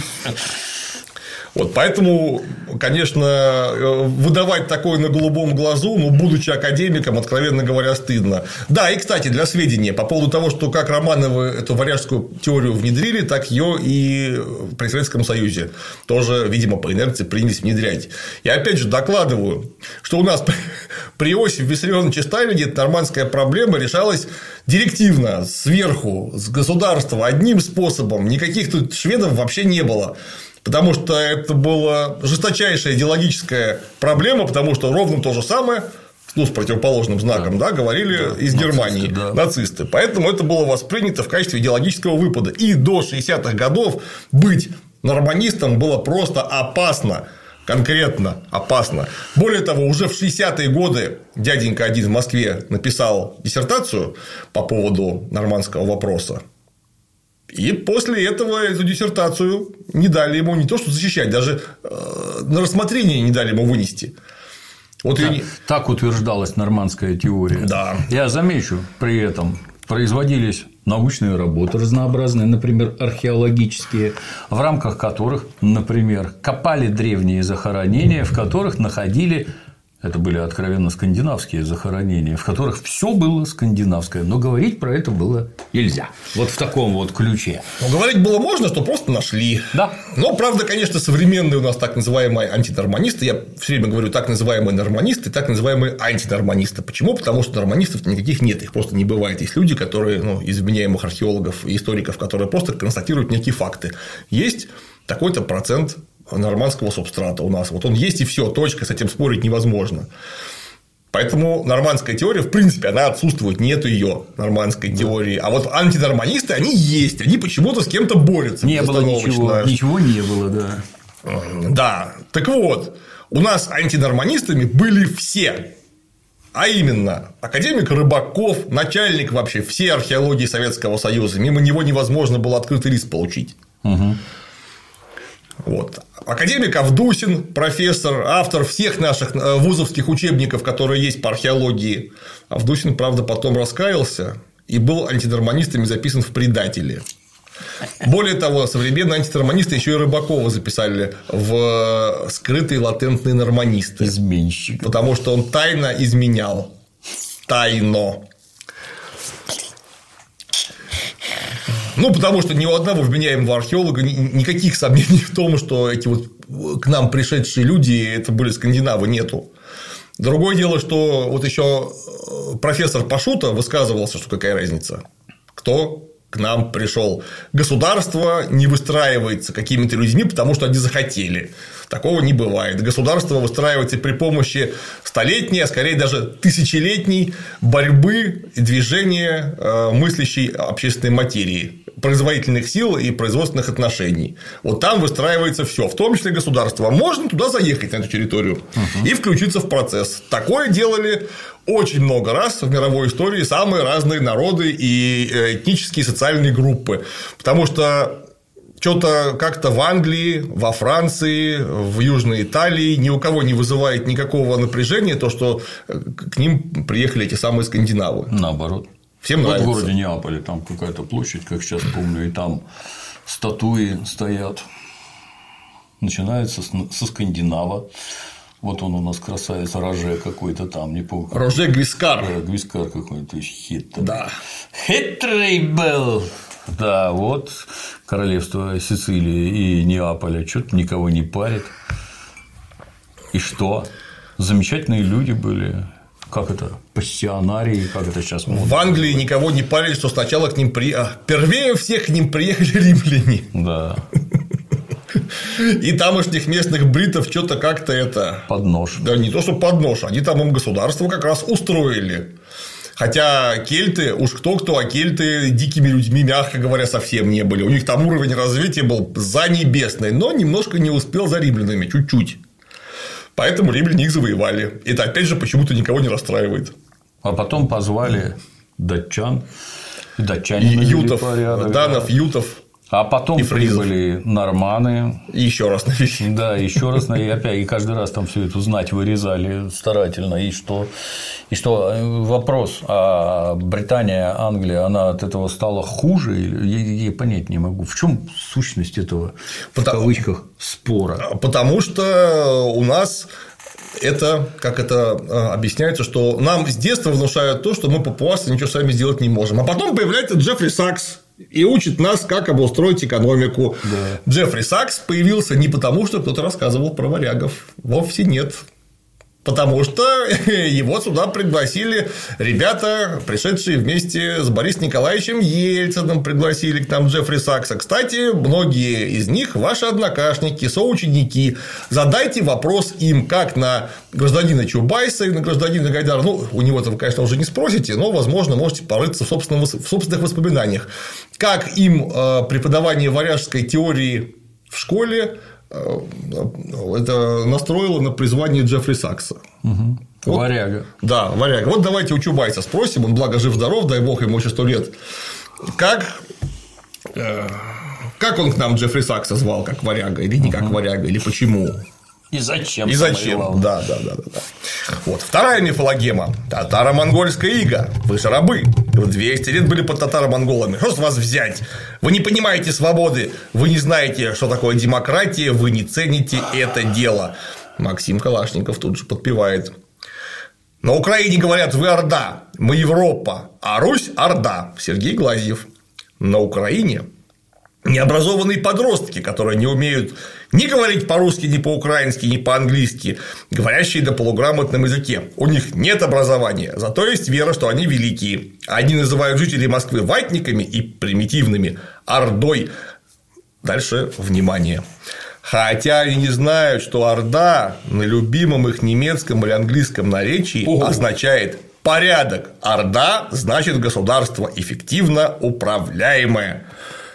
Вот, поэтому, конечно, выдавать такое на голубом глазу, ну, будучи академиком, откровенно говоря, стыдно. Да, и, кстати, для сведения, по поводу того, что как Романовы эту варяжскую теорию внедрили, так ее и при Советском Союзе тоже, видимо, по инерции принялись внедрять. Я опять же докладываю, что у нас при Иосифе Виссарионовиче Сталине эта нормандская проблема решалась директивно, сверху, с государства, одним способом. Никаких тут шведов вообще не было. Потому что это была жесточайшая идеологическая проблема, потому что ровно то же самое, ну, с противоположным знаком, да, да говорили да, из нацисты, Германии да. нацисты. Поэтому это было воспринято в качестве идеологического выпада. И до шестидесятых годов быть норманистом было просто опасно. Конкретно опасно. Более того, уже в шестидесятые годы дяденька один в Москве написал диссертацию по поводу нормандского вопроса. И после этого эту диссертацию не дали ему не то, что защищать, даже на рассмотрение не дали ему вынести. Вот так, и... так утверждалась нормандская теория. Да. Я замечу, при этом производились научные работы разнообразные, например, археологические, в рамках которых, например, копали древние захоронения, в которых находили. Это были откровенно скандинавские захоронения, в которых все было скандинавское, но говорить про это было нельзя. Вот в таком вот ключе. Но говорить было можно, что просто нашли. Да. Но, правда, конечно, современные у нас так называемые антинорманисты, я все время говорю так называемые норманисты, так называемые антинорманисты. Почему? Потому что норманистов никаких нет, их просто не бывает. Есть люди, которые, ну, из вменяемых археологов и историков, которые просто констатируют некие факты. Есть такой-то процент нормандского субстрата у нас. Вот он есть и все, точка, с этим спорить невозможно. Поэтому нормандская теория, в принципе, она отсутствует, нет ее нормандской да. теории. А вот антинорманисты, они есть, они почему-то с кем-то борются. Не было ничего, ничего не было, да. Да, так вот, у нас антинорманистами были все. А именно, академик Рыбаков, начальник вообще всей археологии Советского Союза. Мимо него невозможно было открытый лист получить. Угу. Вот. Академик Авдусин, профессор, автор всех наших вузовских учебников, которые есть по археологии. Авдусин, правда, потом раскаялся и был антинорманистами записан в предатели. Более того, современные антинорманисты еще и Рыбакова записали в скрытые латентные норманисты. Изменщик. Потому что он тайно изменял. Тайно. Ну, потому что ни у одного вменяемого археолога никаких сомнений в том, что эти вот к нам пришедшие люди это были скандинавы, нету. Другое дело, что вот еще профессор Пашута высказывался, что какая разница, кто к нам пришел. Государство не выстраивается какими-то людьми, потому что они захотели. Такого не бывает. Государство выстраивается при помощи столетней, а скорее даже тысячелетней борьбы и движения мыслящей общественной материи. производительных сил и производственных отношений. Вот там выстраивается все, в том числе государство. Можно туда заехать, на эту территорию, угу. и включиться в процесс. Такое делали очень много раз в мировой истории самые разные народы и этнические и социальные группы. Потому что что-то как-то в Англии, во Франции, в Южной Италии ни у кого не вызывает никакого напряжения то, что к ним приехали эти самые скандинавы. Наоборот. Всем вот нравится. В городе Неаполе там какая-то площадь, как сейчас помню, и там статуи стоят. Начинается со скандинава. Вот он у нас красавец Роже какой-то там, не помню. Роже Гвискар. Гвискар какой-то хитрый. Да. Хитрый был. Да, вот королевство Сицилии и Неаполя что-то никого не парит. И что? Замечательные люди были. Как это? Пассионарии, как это сейчас модно. В Англии никого не парили, что сначала к ним при... а, первее всех к ним приехали римляне. Да. И тамошних местных бритов что-то как-то это. Под нож. Да, не то, что под нож, они там им государство как раз устроили. Хотя кельты, уж кто-кто, а кельты дикими людьми, мягко говоря, совсем не были. У них там уровень развития был занебесный, но немножко не успел за римлянами, чуть-чуть. Поэтому римляне их завоевали. Это, опять же, почему-то никого не расстраивает. А потом позвали датчан. И датчане ютов, порядок, данов, да. ютов. А потом и прибыли норманы. И еще раз навели. Да, еще раз и опять, и каждый раз там все это знать вырезали старательно. И что, и что вопрос, а Британия, Англия, она от этого стала хуже? Я, я понять не могу. В чем сущность этого, Потому... в кавычках, спора? Потому что у нас это, как это объясняется, что нам с детства внушают то, что мы, папуасы, ничего сами сделать не можем. А потом появляется Джеффри Сакс и учит нас, как обустроить экономику. Да. Джеффри Сакс появился не потому, что кто-то рассказывал про варягов. Вовсе нет. Потому что его сюда пригласили ребята, пришедшие вместе с Борисом Николаевичем Ельциным, пригласили к нам Джеффри Сакса. Кстати, многие из них ваши однокашники, соученики. Задайте вопрос им, как на гражданина Чубайса и на гражданина Гайдара. Ну, у него там, конечно, уже не спросите, но, возможно, можете порыться в собственных, в собственных воспоминаниях. Как им преподавание варяжской теории в школе это настроило на призвание Джеффри Сакса. Угу. Вот, варяга. Да, варяга. Вот давайте у Чубайса спросим, он, благо, жив-здоров, дай бог ему еще сто лет. Как, э, как он к нам Джеффри Сакса звал, как варяга, или не как угу. варяга, или почему? И зачем? И зачем? Да, да, да, да, да. Вот. Вторая мифологема. Татаро-монгольская ига. Вы же рабы. Вы двести лет были под татаро-монголами. Что с вас взять? Вы не понимаете свободы. Вы не знаете, что такое демократия. Вы не цените это дело. Максим Калашников тут же подпевает. На Украине говорят: вы Орда, мы Европа, а Русь – Орда. Сергей Глазьев. На Украине необразованные подростки, которые не умеют ни говорить по-русски, ни по-украински, ни по-английски, говорящие на полуграмотном языке. У них нет образования, зато есть вера, что они великие. Они называют жителей Москвы ватниками и примитивными, ордой. Дальше внимание. Хотя они не знают, что орда на любимом их немецком или английском наречии Ого. означает порядок. Орда значит государство эффективно управляемое.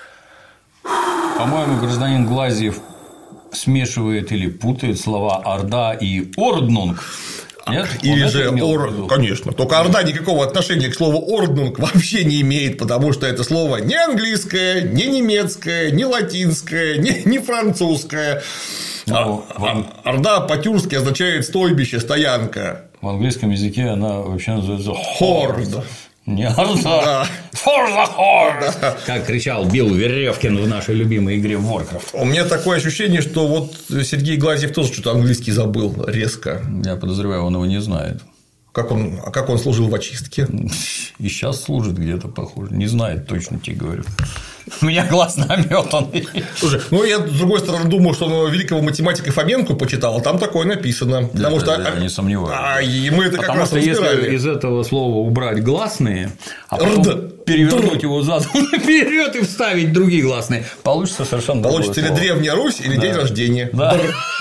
По-моему, гражданин Глазьев смешивает или путает слова орда и орднунг. Нет? Или же ор... Конечно. Только орда никакого отношения к слову орднунг вообще не имеет, потому что это слово не английское, не немецкое, не латинское, не, не французское. Но а, вам... Орда по-тюркски означает стойбище, стоянка. В английском языке она вообще называется хорд. Не орда, for the horde, да. Как кричал Билл Веревкин в нашей любимой игре в Warcraft. У меня такое ощущение, что вот Сергей Глазьев тоже что-то английский забыл резко. Я подозреваю, он его не знает. Как он, а как он служил в очистке? И сейчас служит где-то, похоже. Не знает, точно тебе говорю. У меня глаз наметан. Слушай, ну я с другой стороны думаю, что он великого математика Фоменко почитал, а там такое написано. Да, потому да, что да, не сомневаюсь. А, и мы это потому как раз что разбирали. Если из этого слова убрать гласные, а потом Рд. перевернуть Рд. его задом наперед и вставить другие гласные, получится совершенно другое Получится или слово. Древняя Русь, или да. день рождения. Да.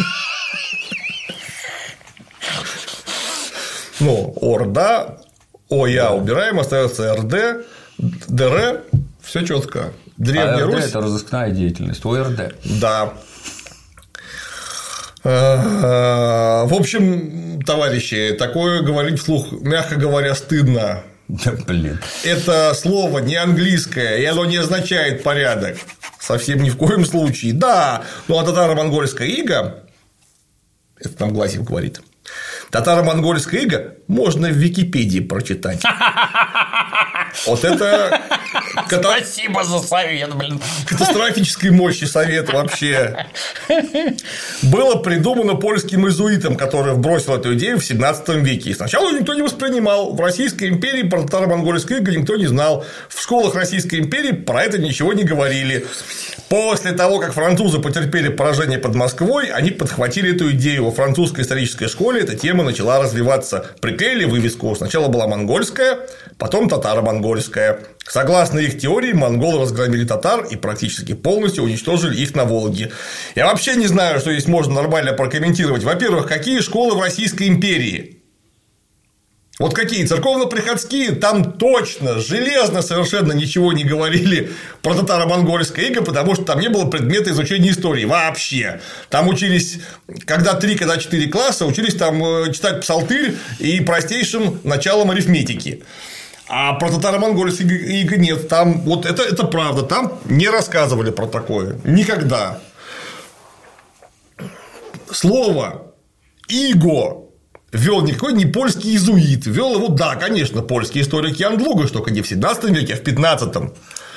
Ну, орда, о я убираем, остается рд, др, все четко. Древняя а Русь. это разыскная деятельность, ОРД. Да. В общем, товарищи, такое говорить вслух, мягко говоря, стыдно. Да, блин. Это слово не английское, и оно не означает порядок. Совсем ни в коем случае. Да, ну а татаро-монгольская ига, это там Глазьев говорит, татаро-монгольская ига можно в Википедии прочитать. Вот это… Спасибо за совет, блин. Катастрофической мощи совет вообще. Было придумано польским иезуитом, который вбросил эту идею в семнадцатом веке. И сначала никто не воспринимал. В Российской империи про татаро-монгольскую игру никто не знал. В школах Российской империи про это ничего не говорили. После того, как французы потерпели поражение под Москвой, они подхватили эту идею. Во французской исторической школе эта тема начала развиваться. Приклеили вывеску. Сначала была монгольская, потом татаро-монгольская. Согласно их теории, монголы разгромили татар и практически полностью уничтожили их на Волге. Я вообще не знаю, что здесь можно нормально прокомментировать. Во-первых, какие школы в Российской империи? Вот какие? Церковно-приходские, там точно, железно совершенно ничего не говорили про татаро-монгольское иго, потому что там не было предмета изучения истории вообще. Там учились, когда три, когда четыре класса, учились там читать псалтырь и простейшим началом арифметики. А про татаро-монгольское иго нет. Там вот это, это правда, там не рассказывали про такое. Никогда. Слово иго ввел никакой не польский иезуит. Ввел его, да, конечно, польский историк Ян Длугаш, только не в семнадцатом веке, а в пятнадцатом.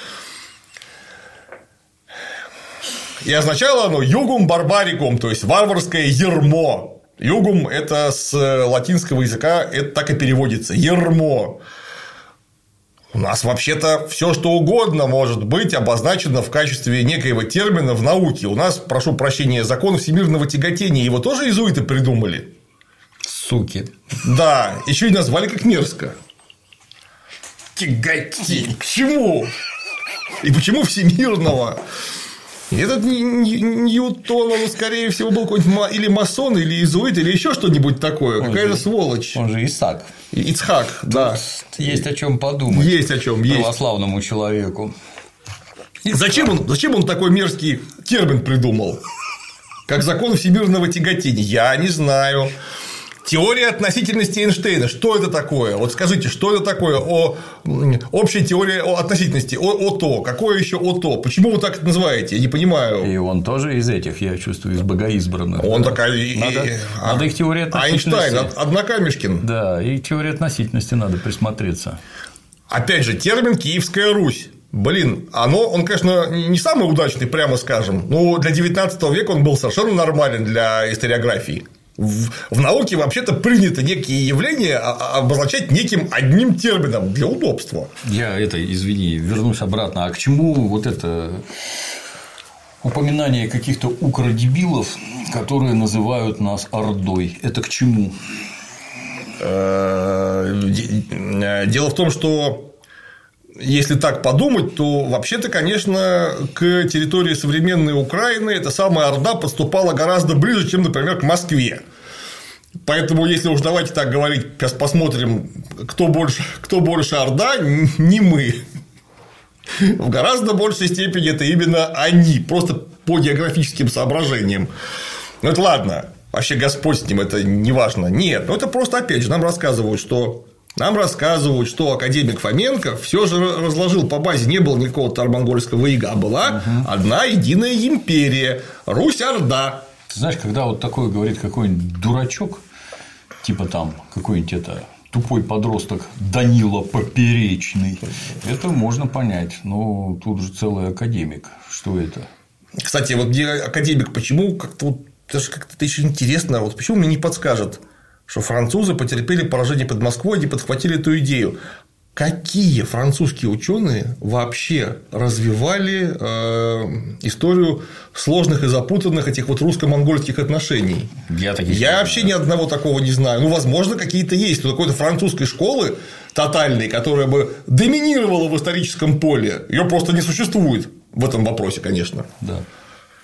И означало оно югум барбарикум, то есть варварское ермо. Югум – это с латинского языка, это так и переводится – ермо. У нас вообще-то все что угодно может быть обозначено в качестве некоего термина в науке. У нас, прошу прощения, закон всемирного тяготения, его тоже иезуиты придумали. Суки. Да, еще и назвали как мерзко. Тяготение. К чему? И почему всемирного? Этот Ньютон, он, скорее всего, был какой-нибудь или масон, или иезуит, или еще что-нибудь такое. Какая-то сволочь. Он же Исаак. Ицхак, да. Есть о чем подумать. Есть о чем, есть. Православному человеку. Зачем он, зачем он такой мерзкий термин придумал? Как закон всемирного тяготения? Я не знаю. Теория относительности Эйнштейна. Что это такое? Вот скажите, что это такое? О, общая теория относительности. О, ОТО. Какое еще ОТО? Почему вы так это называете? Я не понимаю. И он тоже из этих, я чувствую, из богоизбранных. Он да. такая. Надо, и... надо их теория относительности. Айнштейн, Однокамешкин. Да, и теория относительности надо присмотреться. Опять же, термин Киевская Русь. Блин, оно, он, конечно, не самый удачный, прямо скажем, но для девятнадцатого века он был совершенно нормален для историографии. В, в науке вообще-то принято некие явления обозначать неким одним термином для удобства. Я это, извини, вернусь обратно. А к чему вот это упоминание каких-то укродебилов, которые называют нас ордой? Это к чему? Дело в том, что если так подумать, то вообще-то, конечно, к территории современной Украины эта самая Орда подступала гораздо ближе, чем, например, к Москве. Поэтому, если уж давайте так говорить, сейчас посмотрим, кто больше, кто больше Орда, не мы. В гораздо большей степени это именно они, просто по географическим соображениям. Ну, это ладно, вообще Господь с ним, это не важно. Нет, ну это просто, опять же, нам рассказывают, что. Нам рассказывают, что академик Фоменко все же разложил по базе, не было никакого татаро-монгольского ига, а была угу. одна единая империя – Русь-Орда. Ты знаешь, когда вот такое говорит какой-нибудь дурачок, типа там какой-нибудь это тупой подросток Данила Поперечный, это можно понять. Но тут же целый академик. Что это? Кстати, вот где академик, почему как-то вот даже как-то это еще интересно, вот почему мне не подскажет, что французы потерпели поражение под Москвой и подхватили эту идею. Какие французские ученые вообще развивали э, историю сложных и запутанных этих вот русско-монгольских отношений? Я, Я вообще знаю. Ни одного такого не знаю. Ну, возможно, какие-то есть. Но какой-то французской школы тотальной, которая бы доминировала в историческом поле, ее просто не существует в этом вопросе, конечно. Да.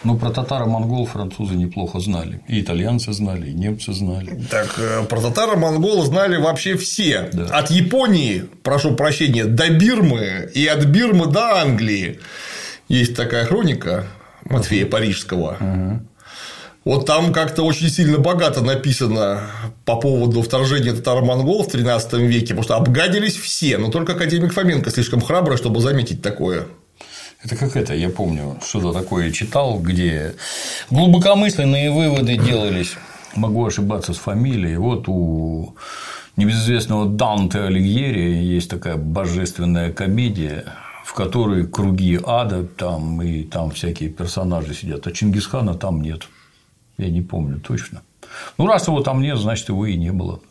Ну, про татаро-монгол французы неплохо знали. И итальянцы знали, и немцы знали. Так, про татаро-монголов знали вообще все. Да. От Японии, прошу прощения, до Бирмы и от Бирмы до Англии. Есть такая хроника Матфея Парижского. Угу. Вот там как-то очень сильно богато написано по поводу вторжения татаро-монголов в тринадцатом веке, потому что обгадились все, но только академик Фоменко слишком храбрый, чтобы заметить такое. Это как это, я помню, что-то такое читал, где глубокомысленные выводы делались. Могу ошибаться с фамилией. Вот у небезызвестного Данте Алигьери есть такая божественная комедия, в которой круги ада, там и там всякие персонажи сидят, а Чингисхана там нет. Я не помню точно. Ну, раз его там нет, значит, его и не было.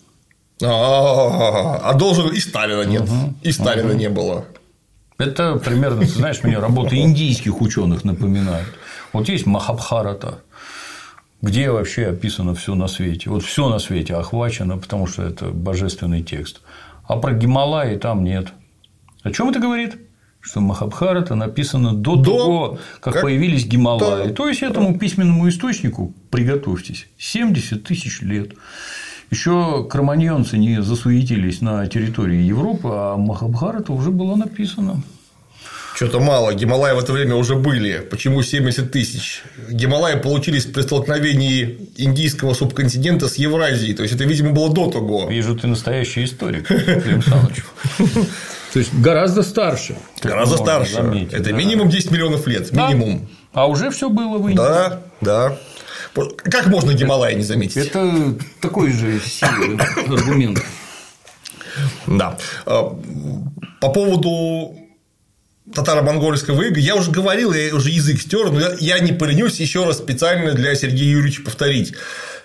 А должен и Сталина нет, и Сталина не было. Это примерно, ты знаешь, мне работа индийских ученых напоминает. Вот есть Махабхарата, где вообще описано все на свете. Вот все на свете охвачено, потому что это божественный текст. А про Гималаи там нет. О чем это говорит? Что Махабхарата написано до, до того, как, как появились Гималаи. Да. То есть этому письменному источнику, приготовьтесь, семьдесят тысяч лет. Еще кроманьонцы не засуетились на территории Европы, а Махабхарата уже было написано. Что-то мало. Гималаи в это время уже были. Почему семьдесят тысяч? Гималаи получились при столкновении индийского субконтинента с Евразией. То есть это, видимо, было до того. Вижу, ты настоящий историк, Клим Саныч. То есть гораздо старше. Гораздо старше. Заметить, это да. Минимум десять миллионов лет. Минимум. Да. А уже все было в Индии. Да, да. Как можно Гималаи не заметить? Это такой же сильный аргумент. Да. По поводу татаро-монгольского ига я уже говорил, я уже язык стер, но я не поленюсь еще раз специально для Сергея Юрьевича повторить.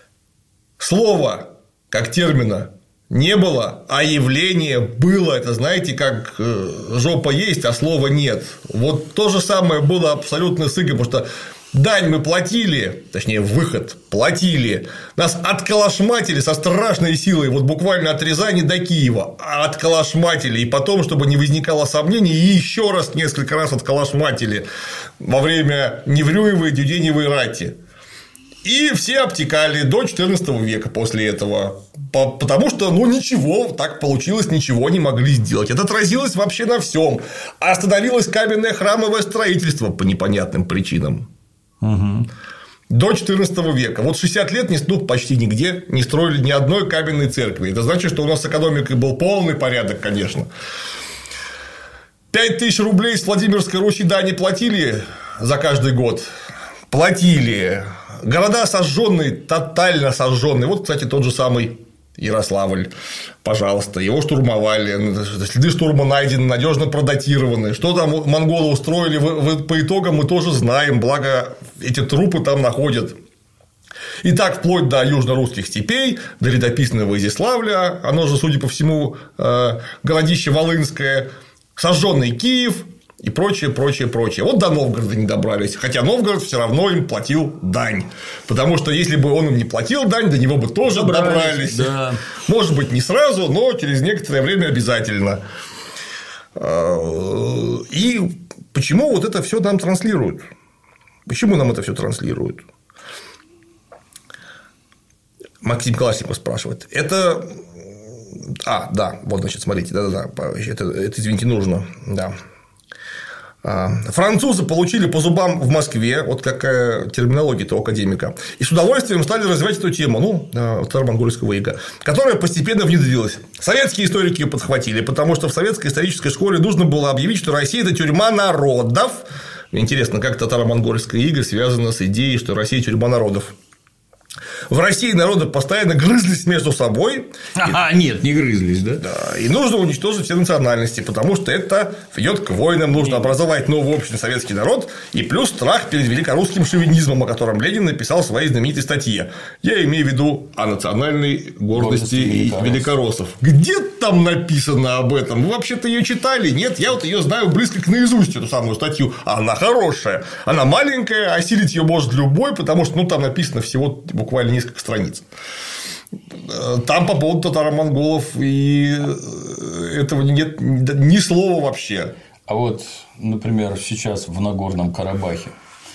Слова как термина не было, а явление было. Это, знаете, как жопа есть, а слова нет. Вот то же самое было абсолютно с игом, потому что дань мы платили, точнее, выход платили, нас отколошматили со страшной силой, вот буквально от Рязани до Киева, отколошматили, и потом, чтобы не возникало сомнений, и еще раз несколько раз отколошматили во время Неврюевой и Дюденевой рати. И все обтекали до четырнадцатого века после этого, потому что, ну, ничего, так получилось, ничего не могли сделать. Это отразилось вообще на всем. Остановилось каменное храмовое строительство по непонятным причинам. Угу. До четырнадцатого века. Вот шестьдесят лет не, ну, почти нигде не строили ни одной каменной церкви. Это значит, что у нас с экономикой был полный порядок, конечно. пять тысяч рублей с Владимирской Руси дани платили за каждый год. Платили. Города сожженные, тотально сожженные. Вот, кстати, тот же самый Ярославль, пожалуйста, его штурмовали, следы штурма найдены, надежно продатированы. Что там монголы устроили по итогам, мы тоже знаем, благо эти трупы там находят. И так вплоть до южно-русских степей, до летописного Изяславля, оно же, судя по всему, городище Волынское, сожженный Киев. И прочее, прочее, прочее. Вот до Новгорода не добрались. Хотя Новгород все равно им платил дань. Потому что если бы он им не платил дань, до него бы тоже добрались. добрались. Да. Может быть, не сразу, но через некоторое время обязательно. И почему вот это все нам транслируют? Почему нам это все транслируют? Максим Калашников спрашивает. Это. А, да, вот, значит, смотрите, да-да-да. Это, это извините, нужно. Да. Французы получили по зубам в Москве, вот какая терминология-то у академика, и с удовольствием стали развивать эту тему, ну, татаро-монгольского ига, которая постепенно внедрилась. Советские историки ее подхватили, потому что в советской исторической школе нужно было объявить, что Россия – это тюрьма народов. Интересно, как татаро-монгольское иго связано с идеей, что Россия – тюрьма народов. В России народы постоянно грызлись между собой. А, и... нет, не грызлись, да? Да. И нужно уничтожить все национальности, потому что это ведет к войнам, нужно нет. образовать новый общий советский народ, и плюс страх перед великорусским шовинизмом, о котором Ленин написал в своей знаменитой статье. Я имею в виду о национальной гордости и великороссов. Где там написано об этом? Вы вообще-то ее читали? Нет, я вот ее знаю близко к наизусть, эту самую статью. Она хорошая, она маленькая, осилить ее может любой, потому что, ну, там написано всего буквально несколько страниц. Там по поводу татаро-монголов и этого нет ни слова вообще. А вот, например, сейчас в Нагорном Карабахе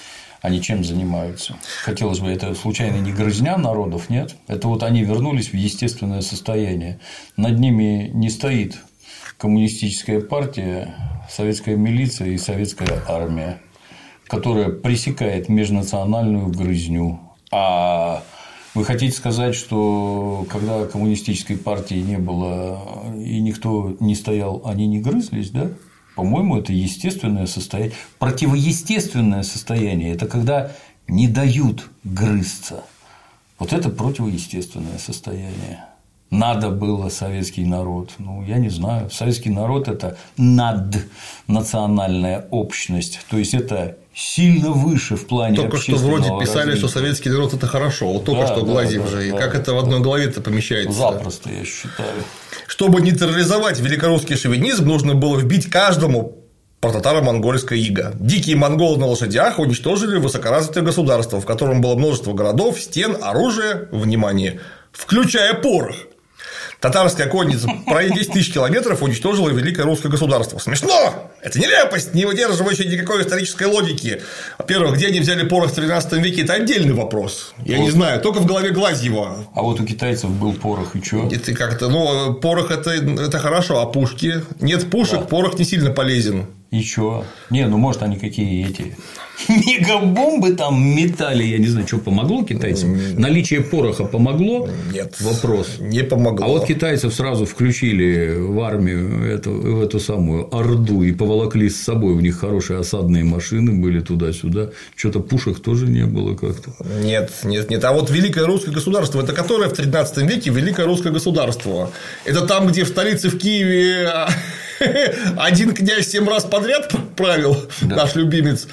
Они чем занимаются? Хотелось бы, это случайно не грызня народов, нет? Это вот они вернулись в естественное состояние. Над ними не стоит коммунистическая партия, советская милиция и советская армия, которая пресекает межнациональную грызню. А вы хотите сказать, что когда коммунистической партии не было и никто не стоял, они не грызлись, да? По-моему, это естественное состояние. Противоестественное состояние – это когда не дают грызться. Вот это противоестественное состояние. Надо было советский народ. Ну, я не знаю. Советский народ – это наднациональная общность. То есть, это сильно выше в плане только что вроде писали, развития. Что советский народ – это хорошо. Вот только да, что Глазьев да, же. Да, и да, как это в одной главе-то помещается? Запросто, я считаю. Чтобы нейтрализовать великорусский шовинизм, нужно было вбить каждому про-татаро-монгольское иго. Дикие монголы на лошадях уничтожили высокоразвитое государство, в котором было множество городов, стен, оружия, внимание, включая порох. Татарская конница, пройдя десять тысяч километров, уничтожила великое русское государство. Смешно! Это нелепость, не выдерживающая никакой исторической логики. Во-первых, где они взяли порох в тринадцатом веке, это отдельный вопрос. Я вот. не знаю, только в голове Глазьева. А вот у китайцев был порох, и что? Это как-то, ну, порох это, это хорошо, а пушки? Нет пушек, да. Порох не сильно полезен. И чё? Не, ну может они какие эти мегабомбы там метали, я не знаю, что помогло китайцам? Наличие пороха помогло? Нет. Вопрос. Не помогло. А вот китайцев сразу включили в армию, эту, в эту самую Орду и поволокли с собой. У них хорошие осадные машины были туда-сюда. Что-то пушек тоже не было как-то. Нет, нет, нет. А вот великое русское государство, это которое в тринадцатом веке великое русское государство. Это там, где в столице в Киеве один князь семь раз подряд правил, да. Наш любимец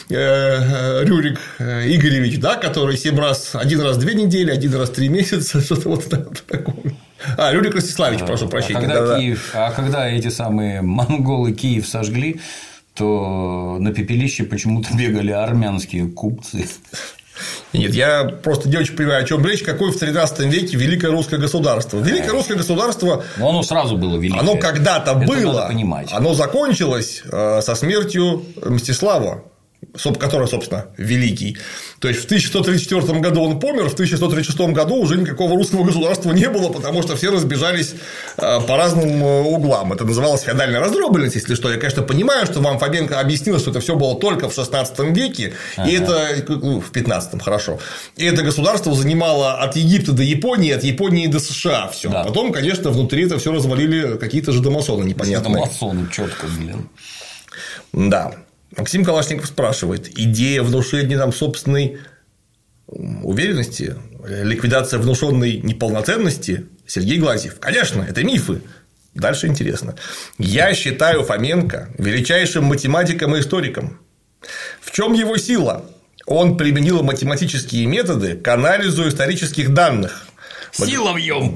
Рюрик Игоревич, да, который семь раз, один раз две недели, один раз три месяца, что-то вот такое. А, Рюрик Ростиславич, да. Прошу прощения. А когда, да, Киев, да. а когда эти самые монголы Киев сожгли, то на пепелище почему-то бегали армянские купцы. Нет, я просто не очень понимаю, о чем речь, какое в тринадцатом веке великое русское государство. Великое русское государство. Но оно сразу было великое. Оно когда-то было. Оно закончилось со смертью Мстислава, который, собственно, великий. То есть в тысяча сто тридцать четвёртом году он помер, в тысяча сто тридцать шестом году уже никакого русского государства не было, потому что все разбежались по разным углам. Это называлось феодальная раздробленность, если что. Я, конечно, понимаю, что вам Фоменко объяснил, что это все было только в шестнадцатом веке, ага. И это ну, в пятнадцатом, хорошо. И это государство занимало от Египта до Японии, от Японии до США все. Да. Потом, конечно, внутри это все развалили какие-то жидомасоны непонятные. Жидомасоны, четко, блин. Да. Максим Калашников спрашивает: идея внушения нам собственной уверенности, ликвидация внушенной неполноценности? Сергей Глазьев: конечно, это мифы. Дальше интересно. Я считаю Фоменко величайшим математиком и историком. В чем его сила? Он применил математические методы к анализу исторических данных. Сила в нем.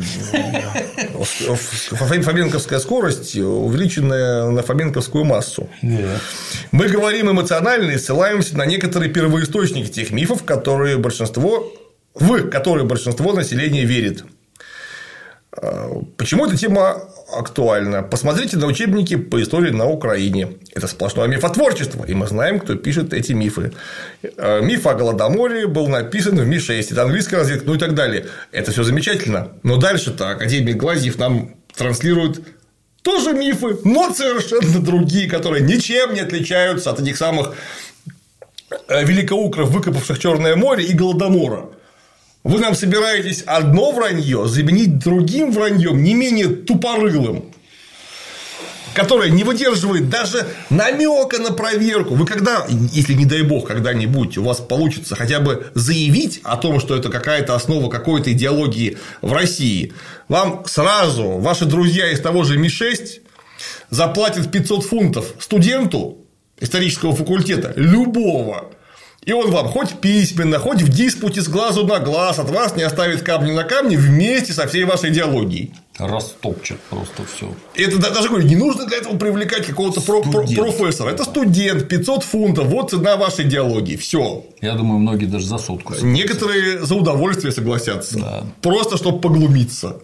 Фоменковская скорость, увеличенная на фоменковскую массу. Yeah. Мы говорим эмоционально и ссылаемся на некоторые первоисточники тех мифов, которые большинство, в которые большинство населения верит. Почему эта тема актуальна? Посмотрите на учебники по истории на Украине. Это сплошное мифотворчество, и мы знаем, кто пишет эти мифы. Миф о Голодоморе был написан в Ми шесть, это английская разведка, ну и так далее. Это все замечательно. Но дальше-то академик Глазьев нам транслирует тоже мифы, но совершенно другие, которые ничем не отличаются от этих самых великоукров, выкопавших Черное море, и Голодомора. Вы нам собираетесь одно вранье заменить другим враньем, не менее тупорылым, которое не выдерживает даже намека на проверку. Вы когда, если не дай бог, когда-нибудь у вас получится хотя бы заявить о том, что это какая-то основа какой-то идеологии в России, вам сразу ваши друзья из того же Ми шесть заплатят пятьсот фунтов студенту исторического факультета любого. И он вам хоть письменно, хоть в диспуте с глазу на глаз от вас не оставит камни на камне вместе со всей вашей идеологией. Растопчет просто все. Это даже говорю, не нужно для этого привлекать какого-то про- про- профессора. Это студент, пятьсот фунтов, вот цена вашей идеологии. Все. Я думаю, многие даже за сотку согласятся. Некоторые за удовольствие согласятся. Да. Просто чтобы поглумиться.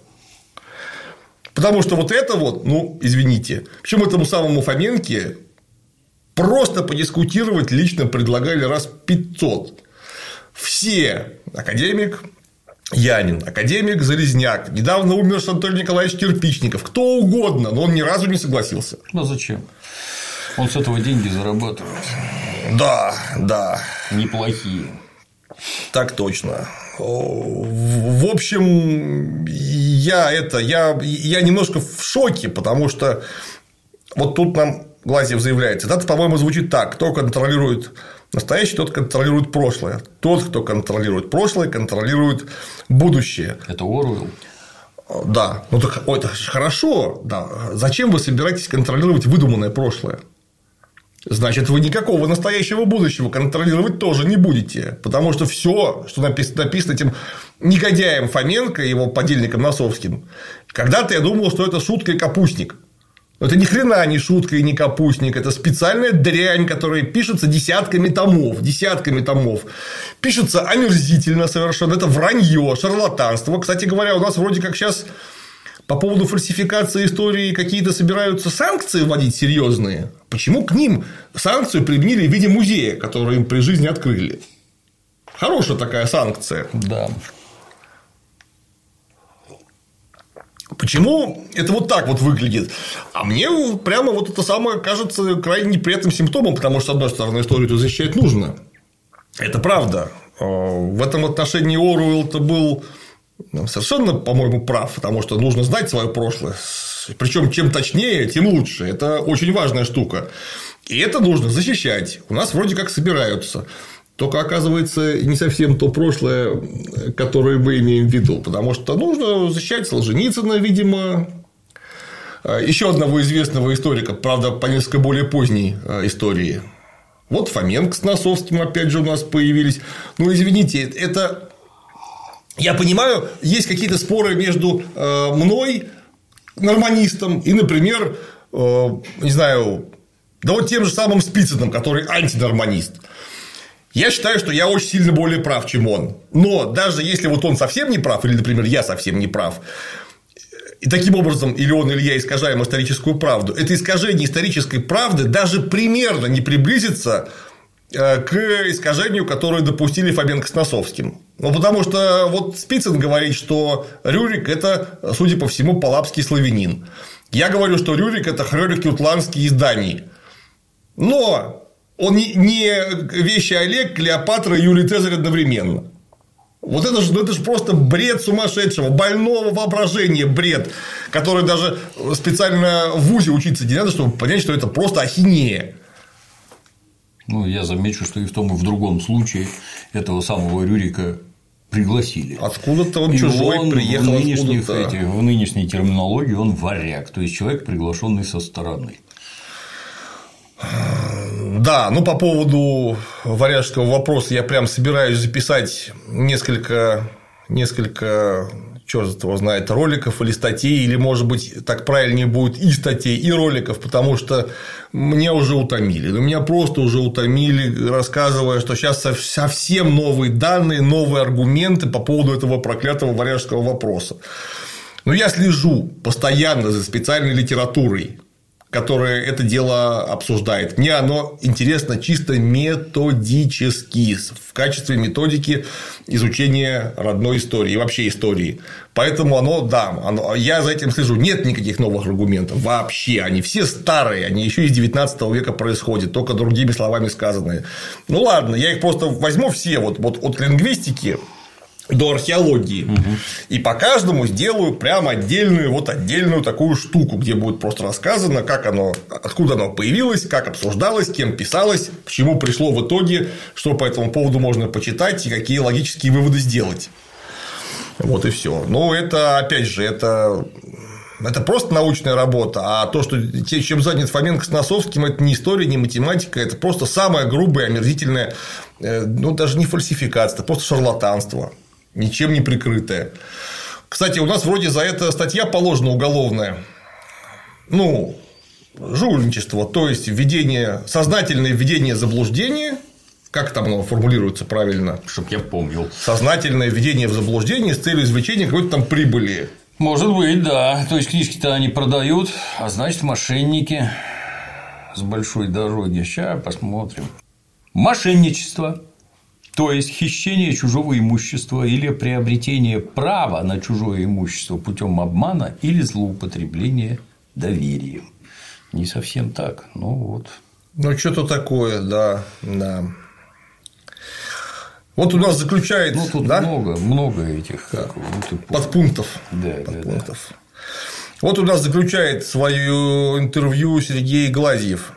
Потому что вот это вот, ну, извините, причем этому самому Фоменке Просто подискутировать лично предлагали раз пятьсот. Все: академик Янин, академик Залезняк, недавно умер Анатолий Николаевич Кирпичников, кто угодно, но он ни разу не согласился. Ну зачем? Он с этого деньги зарабатывает. Да, да. Неплохие. Так точно. В общем, я это, я, я немножко в шоке, потому что вот тут нам Глазьев заявляет, цитата, по-моему, звучит так: кто контролирует настоящее, тот контролирует прошлое. Тот, кто контролирует прошлое, контролирует будущее. Это Оруэлл? Да. Ну так, ой, это хорошо. Да. Зачем вы собираетесь контролировать выдуманное прошлое? Значит, вы никакого настоящего будущего контролировать тоже не будете. Потому что все, что написано, написано этим негодяем Фоменко и его подельником Носовским, когда-то я думал, что это шутка и капустник. Но это ни хрена не шутка и не капустник. Это специальная дрянь, которая пишется десятками томов. Десятками томов. Пишется омерзительно совершенно. Это вранье, шарлатанство. Кстати говоря, у нас вроде как сейчас по поводу фальсификации истории какие-то собираются санкции вводить серьезные. Почему к ним санкцию применили в виде музея, который им при жизни открыли? Хорошая такая санкция. Да. Почему это вот так вот выглядит? А мне прямо вот это самое кажется крайне неприятным симптомом, потому что, с одной стороны, историю защищать нужно. Это правда. В этом отношении Оруэлл-то был совершенно, по-моему, прав, потому что нужно знать свое прошлое. Причем чем точнее, тем лучше. Это очень важная штука. И это нужно защищать. У нас вроде как собираются. Только, оказывается, не совсем то прошлое, которое мы имеем в виду. Потому что нужно защищать Солженицына, видимо, еще одного известного историка, правда, по несколько более поздней истории. Вот Фоменко с Носовским опять же у нас появились. Ну, извините, это. Я понимаю, есть какие-то споры между мной, норманистом, и, например, не знаю, да вот тем же самым Спицыным, который антинорманист. Я считаю, что я очень сильно более прав, чем он. Но даже если вот он совсем не прав, или, например, я совсем не прав, и таким образом или он, или я искажаем историческую правду, это искажение исторической правды даже примерно не приблизится к искажению, которое допустили Фоменко с Носовским. Ну, потому что вот Спицын говорит, что Рюрик – это, судя по всему, палапский славянин. Я говорю, что Рюрик – это Хрёрик Ютландский из Дании. Но он не вещи Олег, Клеопатра и Юлий Цезарь одновременно. Вот это же, ну, это же просто бред сумасшедшего, больного воображения бред, который даже специально в вузе учиться не надо, чтобы понять, что это просто ахинея. Ну, я замечу, что и в том, и в другом случае этого самого Рюрика пригласили. Откуда-то он и чужой он приехал. В, нынешних, эти, в нынешней терминологии он варяг, то есть человек, приглашенный со стороны. Да, ну по поводу варяжского вопроса я прям собираюсь записать несколько, несколько, черт его знает, роликов или статей, или, может быть, так правильнее будет и статей, и роликов, потому что меня уже утомили. Меня просто уже утомили, рассказывая, что сейчас совсем новые данные, новые аргументы по поводу этого проклятого варяжского вопроса. Но я слежу постоянно за специальной литературой, которая это дело обсуждает. Мне оно интересно чисто методически, в качестве методики изучения родной истории и вообще истории. Поэтому оно, да, оно, я за этим слежу. Нет никаких новых аргументов вообще. Они все старые, они еще из девятнадцатого века происходят, только другими словами сказанные. Ну ладно, я их просто возьму все вот, вот от лингвистики до археологии. Угу. И по каждому сделаю прям отдельную, вот отдельную такую штуку, где будет просто рассказано, как оно, откуда оно появилось, как обсуждалось, кем писалось, к чему пришло в итоге, что по этому поводу можно почитать и какие логические выводы сделать. Вот и все. Но это, опять же, это. Это просто научная работа, а то, что чем занят Фоменко с Носовским, это не история, не математика, это просто самое грубое, омерзительное, ну, даже не фальсификация, это просто шарлатанство. Ничем не прикрытая. Кстати, у нас вроде за это статья положена уголовная. Ну, жульничество, то есть введение, сознательное введение заблуждения. Как там оно формулируется правильно? Чтоб я помнил. Сознательное введение в заблуждение с целью извлечения какой-то там прибыли. Может быть, да. То есть книжки-то они продают, а значит, мошенники. с большой дороги. Сейчас посмотрим. Мошенничество. То есть хищение чужого имущества или приобретение права на чужое имущество путем обмана или злоупотребления доверием. Не совсем так. Ну вот. Ну, что-то такое, да, да. Вот у нас заключает. Ну, тут да? много, много этих как, ну, подпунктов. Да, подпунктов. Да, да. Вот у нас заключает свое интервью Сергей Глазьев.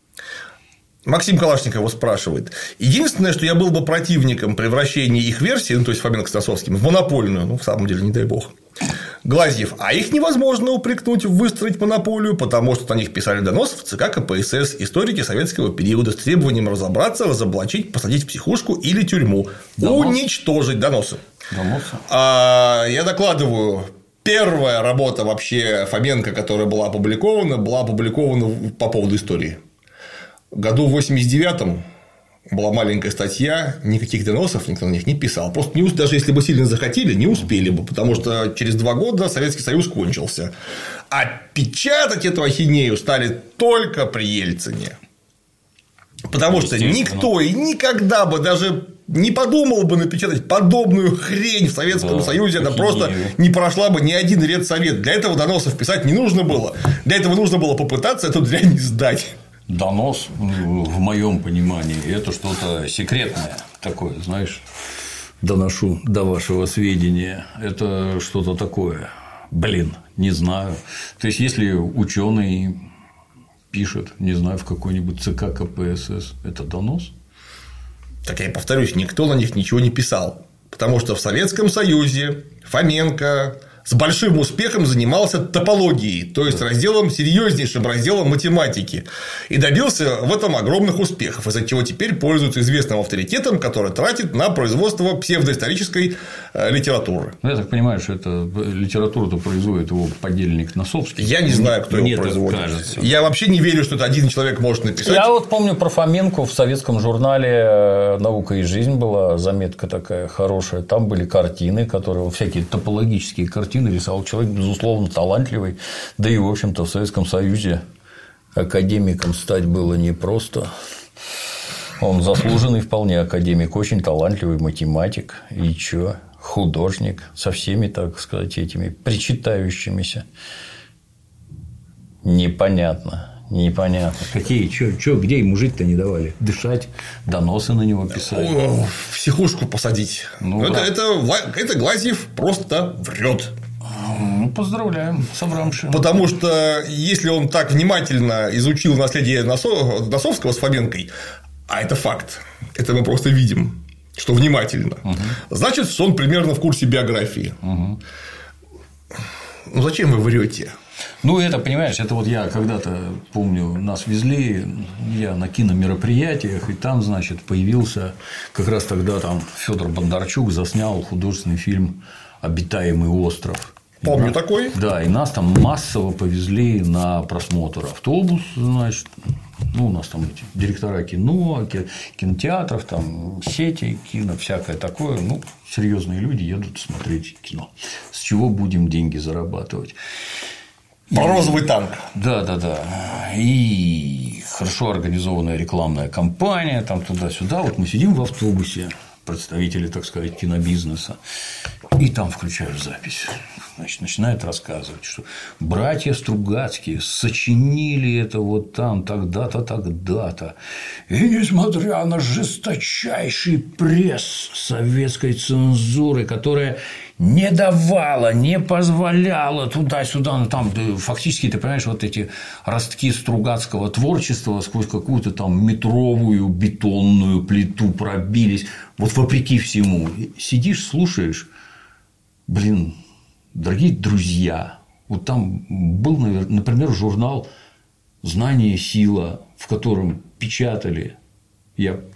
Максим Калашников его спрашивает. Единственное, что я был бы противником превращения их версии, ну, то есть Фоменко с Носовским, в монопольную, ну, в самом деле, не дай бог. Глазьев, а их невозможно упрекнуть в выстроить монополию, потому что на них писали доносы в ЦК КПСС, историки советского периода с требованием разобраться, разоблачить, посадить в психушку или тюрьму, Донос. уничтожить доносы. Доносы. А, я докладываю. Первая работа вообще Фоменко, которая была опубликована, была опубликована по поводу истории. В году в восемьдесят девятом была маленькая статья, никаких доносов никто на них не писал. Просто не, даже если бы сильно захотели, не успели бы, потому что через два года Советский Союз кончился. А печатать эту ахинею стали только при Ельцине. Потому что никто и никогда бы даже не подумал бы напечатать подобную хрень в Советском да, Союзе, она просто не прошла бы ни один редсовет. Для этого доносов писать не нужно было. Для этого нужно было попытаться эту дрянь сдать. Донос, в моем понимании, это что-то секретное такое, знаешь, доношу до вашего сведения. Это что-то такое. Блин, не знаю. То есть, если ученый пишет, не знаю, в какой-нибудь ЦК КПСС, это донос? Так я повторюсь, никто на них ничего не писал. Потому что в Советском Союзе Фоменко с большим успехом занимался топологией, то есть разделом, серьезнейшим разделом математики, и добился в этом огромных успехов, из-за чего теперь пользуется известным авторитетом, который тратит на производство псевдоисторической литературы. Я так понимаю, что это литературу-то производит его подельник Носовский. Я не знаю, кто Мне его производит. Кажется. Я вообще не верю, что это один человек может написать. Я вот помню про Фоменко в советском журнале «Наука и жизнь» была заметка такая хорошая. Там были картины, которые всякие топологические картины рисовал человек, безусловно, талантливый. Да и, в общем-то, в Советском Союзе академиком стать было непросто. Он заслуженный вполне академик, очень талантливый математик. И чё? Художник со всеми, так сказать, этими причитающимися. Непонятно. Непонятно. Какие, чё, чё, где ему жить-то не давали? Дышать, доносы на него писали. В психушку посадить. Ну, это, да. это, это Глазьев просто врет. Ну, поздравляем с Абрамшиным. Потому что если он так внимательно изучил наследие Носовского с Фоменкой, а это факт, это мы просто видим, что внимательно, угу. значит, что он примерно в курсе биографии. Угу. Ну, зачем вы врете? Ну, это, понимаешь, это вот я когда-то, помню, нас везли, я на киномероприятиях, и там, значит, появился как раз тогда там Федор Бондарчук заснял художественный фильм «Обитаемый остров». Помню нас, такой. Да, и нас там массово повезли на просмотр. Автобус, значит, ну, у нас там эти директора кино, кинотеатров, там сети кино, всякое такое. Ну, серьезные люди едут смотреть кино. С чего будем деньги зарабатывать? Про и... розовый танк. Да, да, да. И хорошо организованная рекламная кампания, там туда-сюда. Вот мы сидим в автобусе, представители, так сказать, кинобизнеса, и там включают запись. Значит, начинает рассказывать, что братья Стругацкие сочинили это вот там тогда-то, тогда-то. И несмотря на жесточайший пресс советской цензуры, которая не давала, не позволяла туда-сюда, ну, там фактически, ты понимаешь, вот эти ростки Стругацкого творчества сквозь какую-то там метровую бетонную плиту пробились, вот вопреки всему. Сидишь, слушаешь, блин, дорогие друзья, вот там был, например, журнал «Знание – сила», в котором печатали, я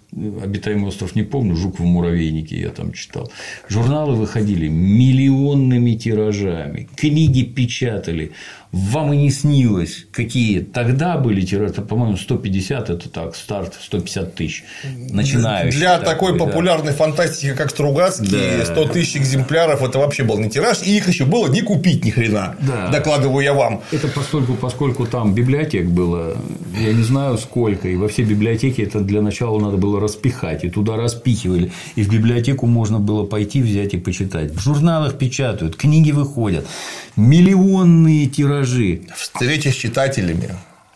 «Обитаемый остров» не помню, «Жук в муравейнике» я там читал. Журналы выходили миллионными тиражами, книги печатали. Вам и не снилось, какие тогда были тиражи, по-моему, сто пятьдесят – это так, старт сто пятьдесят тысяч, начинающий. Для такой, такой да. популярной фантастики, как Стругацкий, да. сто тысяч экземпляров – это вообще был не тираж, и их еще было не купить ни хрена, да. докладываю я вам. Это поскольку, поскольку там библиотек было, я не знаю сколько, и во все библиотеки это для начала надо было распихать, и туда распихивали, и в библиотеку можно было пойти, взять и почитать. В журналах печатают, книги выходят, миллионные тиражи. Встреча с читателями.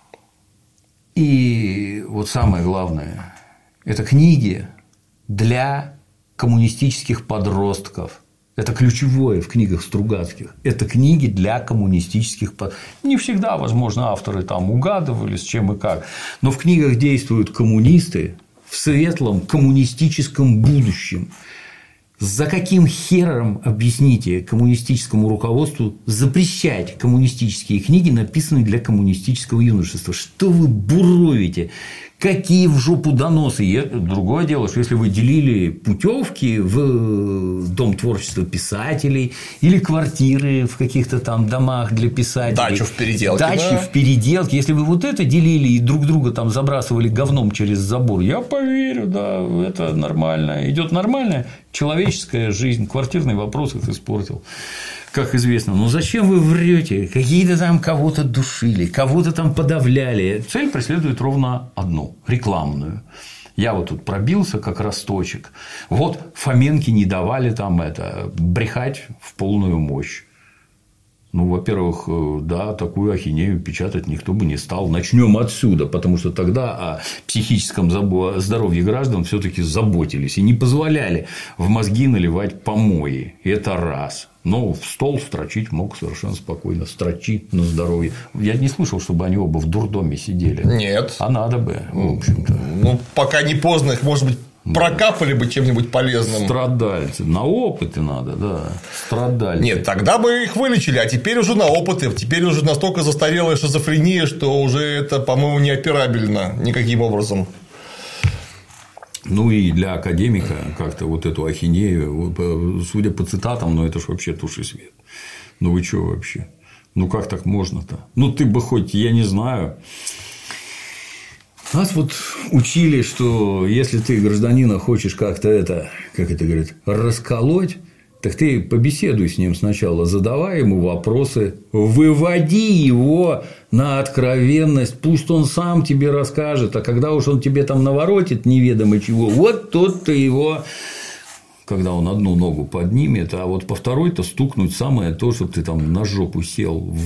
И вот самое главное – это книги для коммунистических подростков. Это ключевое в книгах Стругацких. Это книги для коммунистических подростков. Не всегда, возможно, авторы там угадывали, с чем и как. Но в книгах действуют коммунисты в светлом коммунистическом будущем. За каким хером, объясните, коммунистическому руководству запрещать коммунистические книги, написанные для коммунистического юношества? Что вы буровите? Какие в жопу доносы? Я... Другое дело, что если вы делили путевки в Дом творчества писателей или квартиры в каких-то там домах для писателей. Дачу в переделке. Дачи да? в переделке. Если вы вот это делили и друг друга там забрасывали говном через забор, я поверю, да, это нормально. Идет нормальная человеческая жизнь. Квартирный вопрос их испортил. Как известно, ну зачем вы врете? Какие-то там кого-то душили, кого-то там подавляли. Цель преследует ровно одну – рекламную. Я вот тут пробился, как росточек. Вот Фоменке не давали там это брехать в полную мощь. Ну, во-первых, да, такую ахинею печатать никто бы не стал. Начнем отсюда, потому что тогда о психическом здоровье граждан все-таки заботились и не позволяли в мозги наливать помои. Это раз. Но в стол строчить мог совершенно спокойно. Строчить на здоровье. Я не слышал, чтобы они оба в дурдоме сидели. Нет. А надо бы, в общем-то. Ну, пока не поздно, их, может быть, прокапали бы чем-нибудь полезным. Страдальцы. На опыты надо, да. Страдальцы. Нет, тогда бы их вылечили, а теперь уже на опыты. Теперь уже настолько застарелая шизофрения, что уже это, по-моему, неоперабельно никаким образом. Ну и для академика как-то вот эту ахинею, судя по цитатам, ну это ж вообще тушь и свет. Ну вы чё вообще? Ну как так можно-то? Ну ты бы хоть, я не знаю. Нас вот учили, что если ты гражданина хочешь как-то это, как это говорят, расколоть, так ты побеседуй с ним сначала, задавай ему вопросы, выводи его на откровенность, пусть он сам тебе расскажет, а когда уж он тебе там наворотит неведомо чего, вот тот-то его, когда он одну ногу поднимет, а вот по второй-то стукнуть самое то, чтобы ты там на жопу сел.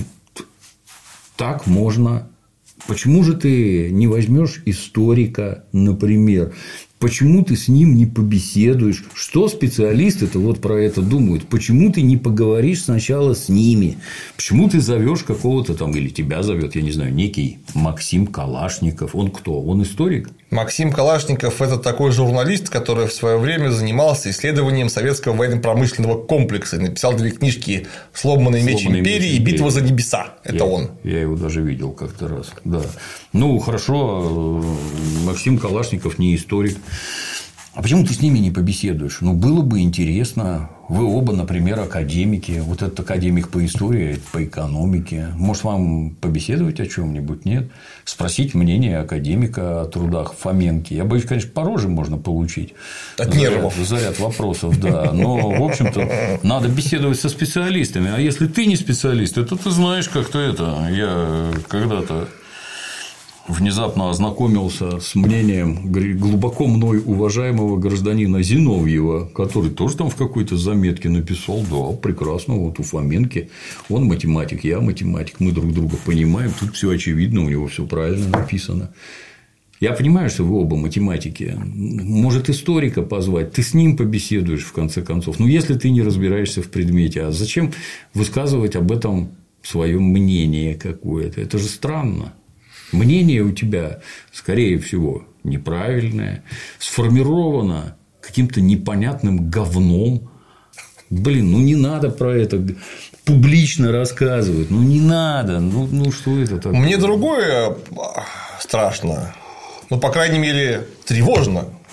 Так можно. Почему же ты не возьмешь историка, например? Почему ты с ним не побеседуешь? Что специалисты-то вот про это думают? Почему ты не поговоришь сначала с ними? Почему ты зовешь какого-то там, или тебя зовет, я не знаю, некий Максим Калашников? Он кто? Он историк? Максим Калашников – это такой журналист, который в свое время занимался исследованием советского военно-промышленного комплекса и написал две книжки «Сломанный меч «Сломанный империи» меч и «Битва за небеса». Это я, он. Я его даже видел как-то раз. Да. Ну, хорошо, Максим Калашников не историк. А почему ты с ними не побеседуешь? Ну, было бы интересно. Вы оба, например, академики. Вот этот академик по истории, этот по экономике. Может, вам побеседовать о чем-нибудь? Нет? Спросить мнение академика о трудах Фоменки. Я боюсь, конечно, по роже можно получить. От заряд, нервов. Заряд вопросов, да. Но, в общем-то, надо беседовать со специалистами. А если ты не специалист, то ты знаешь, как-то это. Я когда-то внезапно ознакомился с мнением глубоко мной уважаемого гражданина Зиновьева, который тоже там в какой-то заметке написал: да, прекрасно, вот у Фоменки он математик, я математик, мы друг друга понимаем, тут все очевидно, у него все правильно написано. Я понимаю, что вы оба математики. Может, историка позвать, ты с ним побеседуешь в конце концов. Но если ты не разбираешься в предмете, а зачем высказывать об этом свое мнение какое-то? Это же странно. Мнение у тебя, скорее всего, неправильное, сформировано каким-то непонятным говном. Блин, ну не надо про это публично рассказывать. Ну не надо. Ну, ну что это такое? Мне другое страшно. Ну, по крайней мере, тревожно.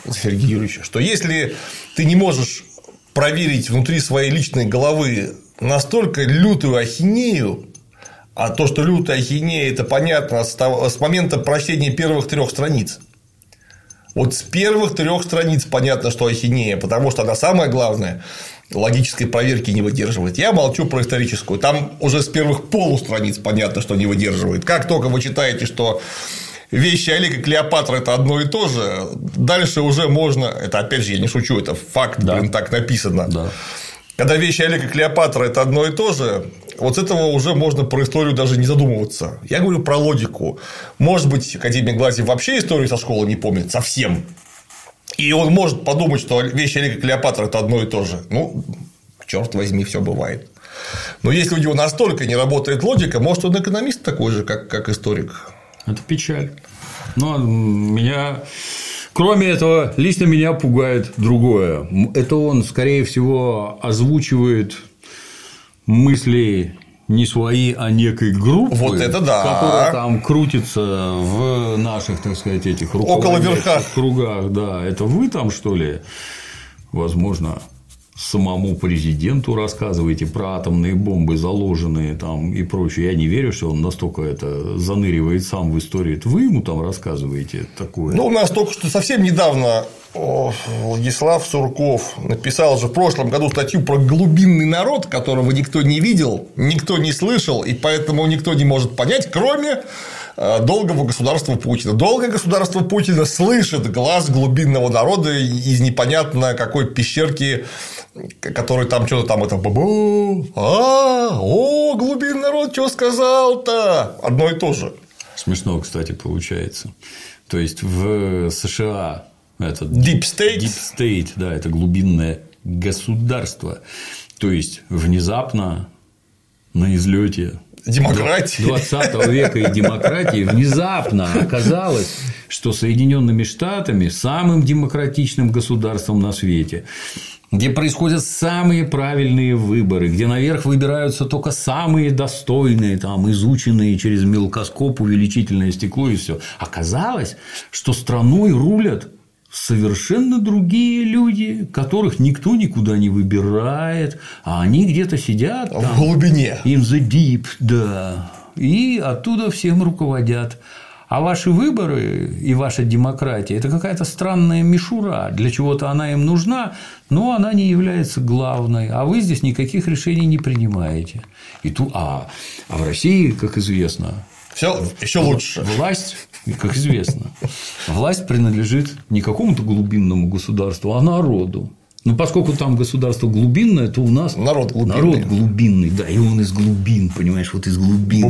Сергей Юрьевич, что если ты не можешь проверить внутри своей личной головы настолько лютую ахинею, а то, что лютая ахинея, это понятно с, того, с момента прочтения первых трех страниц. Вот с первых трех страниц понятно, что ахинея, потому что она самое главное логической проверки не выдерживает. Я молчу про историческую. Там уже с первых полустраниц понятно, что не выдерживает. Как только вы читаете, что вещи Олега и Клеопатра – это одно и то же, дальше уже можно. Это опять же, я не шучу, это факт, да. Блин, так написано. Да. Когда вещи Олега и Клеопатра – это одно и то же, вот с этого уже можно про историю даже не задумываться. Я говорю про логику. Может быть, академик Глазьев вообще историю со школы не помнит совсем. И он может подумать, что вещи Олега и Клеопатра – это одно и то же. Ну, черт возьми, все бывает. Но если у него настолько не работает логика, может, он экономист такой же, как, как историк. Это печаль. Но меня. Кроме этого, лично меня пугает другое. Это он, скорее всего, озвучивает мысли не свои, а некой группы, вот это да. которая там крутится в наших, так сказать, этих руководящих кругах. Да, это вы там, что ли? Возможно, самому президенту рассказываете про атомные бомбы, заложенные там и прочее. Я не верю, что он настолько это заныривает сам в историю. Это вы ему там рассказываете такое? Ну, у нас только что совсем недавно Владислав Сурков написал же в прошлом году статью про глубинный народ, которого никто не видел, никто не слышал, и поэтому никто не может понять, кроме долгого государства Путина. Долгое государство Путина слышит глаз глубинного народа из непонятно какой пещерки, который там что-то там это бабу, а, о, глубинный народ, что сказал-то? Одно и то же. Смешно, кстати, получается. То есть в США это Deep State. Deep State, да, это глубинное государство. То есть внезапно на излете демократии двадцатого века и демократии внезапно оказалось, что Соединенными Штатами самым демократичным государством на свете, где происходят самые правильные выборы, где наверх выбираются только самые достойные, там, изученные через мелкоскоп, увеличительное стекло и все. Оказалось, что страной рулят совершенно другие люди, которых никто никуда не выбирает, а они где-то сидят там, в глубине. In the deep, да. И оттуда всем руководят. А ваши выборы и ваша демократия – это какая-то странная мишура. Для чего-то она им нужна, но она не является главной. А вы здесь никаких решений не принимаете. И ту... а... а в России, как известно, все еще лучше. Власть, как известно, власть принадлежит не какому-то глубинному государству, а народу. Но поскольку там государство глубинное, то у нас народ глубинный. Народ глубинный, да, и он из глубин, понимаешь, вот из глубин.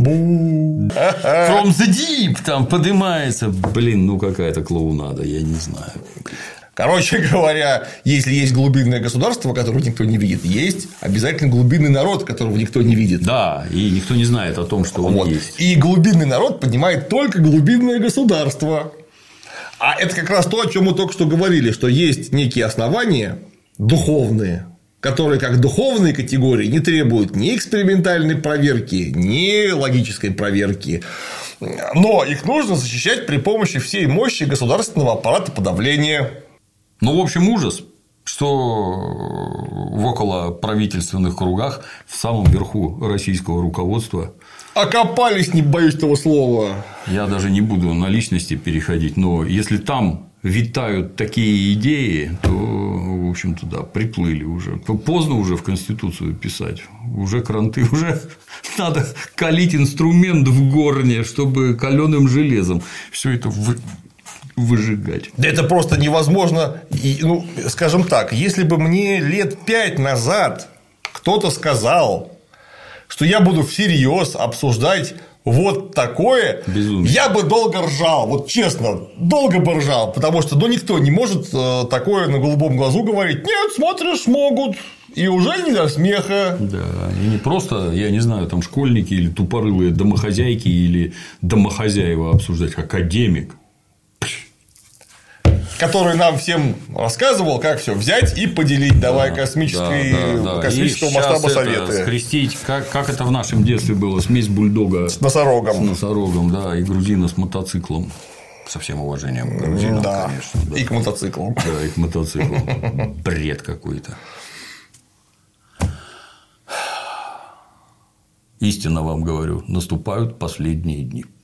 From the deep там поднимается. Блин, ну какая-то клоунада, я не знаю. Короче говоря, если есть глубинное государство, которого никто не видит, есть обязательно глубинный народ, которого никто не видит. Да, и никто не знает о том, что он вот. Есть. И глубинный народ поднимает только глубинное государство. А это как раз то, о чем мы только что говорили, что есть некие основания духовные, которые как духовные категории не требуют ни экспериментальной проверки, ни логической проверки. Но их нужно защищать при помощи всей мощи государственного аппарата подавления. Ну, в общем, ужас, что в околоправительственных кругах в самом верху российского руководства окопались, не боюсь того слова. Я даже не буду на личности переходить, но если там витают такие идеи, то, в общем-то, да, приплыли уже. Поздно уже в Конституцию писать. Уже кранты, уже надо калить инструмент в горне, чтобы каленым железом все это вы... выжигать. Да это просто невозможно. И, ну, скажем так, если бы мне лет пять назад кто-то сказал, что я буду всерьез обсуждать вот такое, безумие, я бы долго ржал, вот честно, долго бы ржал, потому что ну, никто не может такое на голубом глазу говорить. Нет, смотришь, могут. И уже не до смеха. Да, и не просто, я не знаю, там школьники или тупорылые домохозяйки или домохозяева обсуждать, академик, который нам всем рассказывал, как все взять и поделить, давая да, космической, да, да, да. космического масштаба советы. Скрестить, как, как это в нашем детстве было, смесь бульдога с носорогом. С носорогом, да, и грузина с мотоциклом. Со всем уважением к грузинам, да. конечно. Да. И к мотоциклам. Да, и к мотоциклам. Бред какой-то. Истинно вам говорю, наступают последние дни.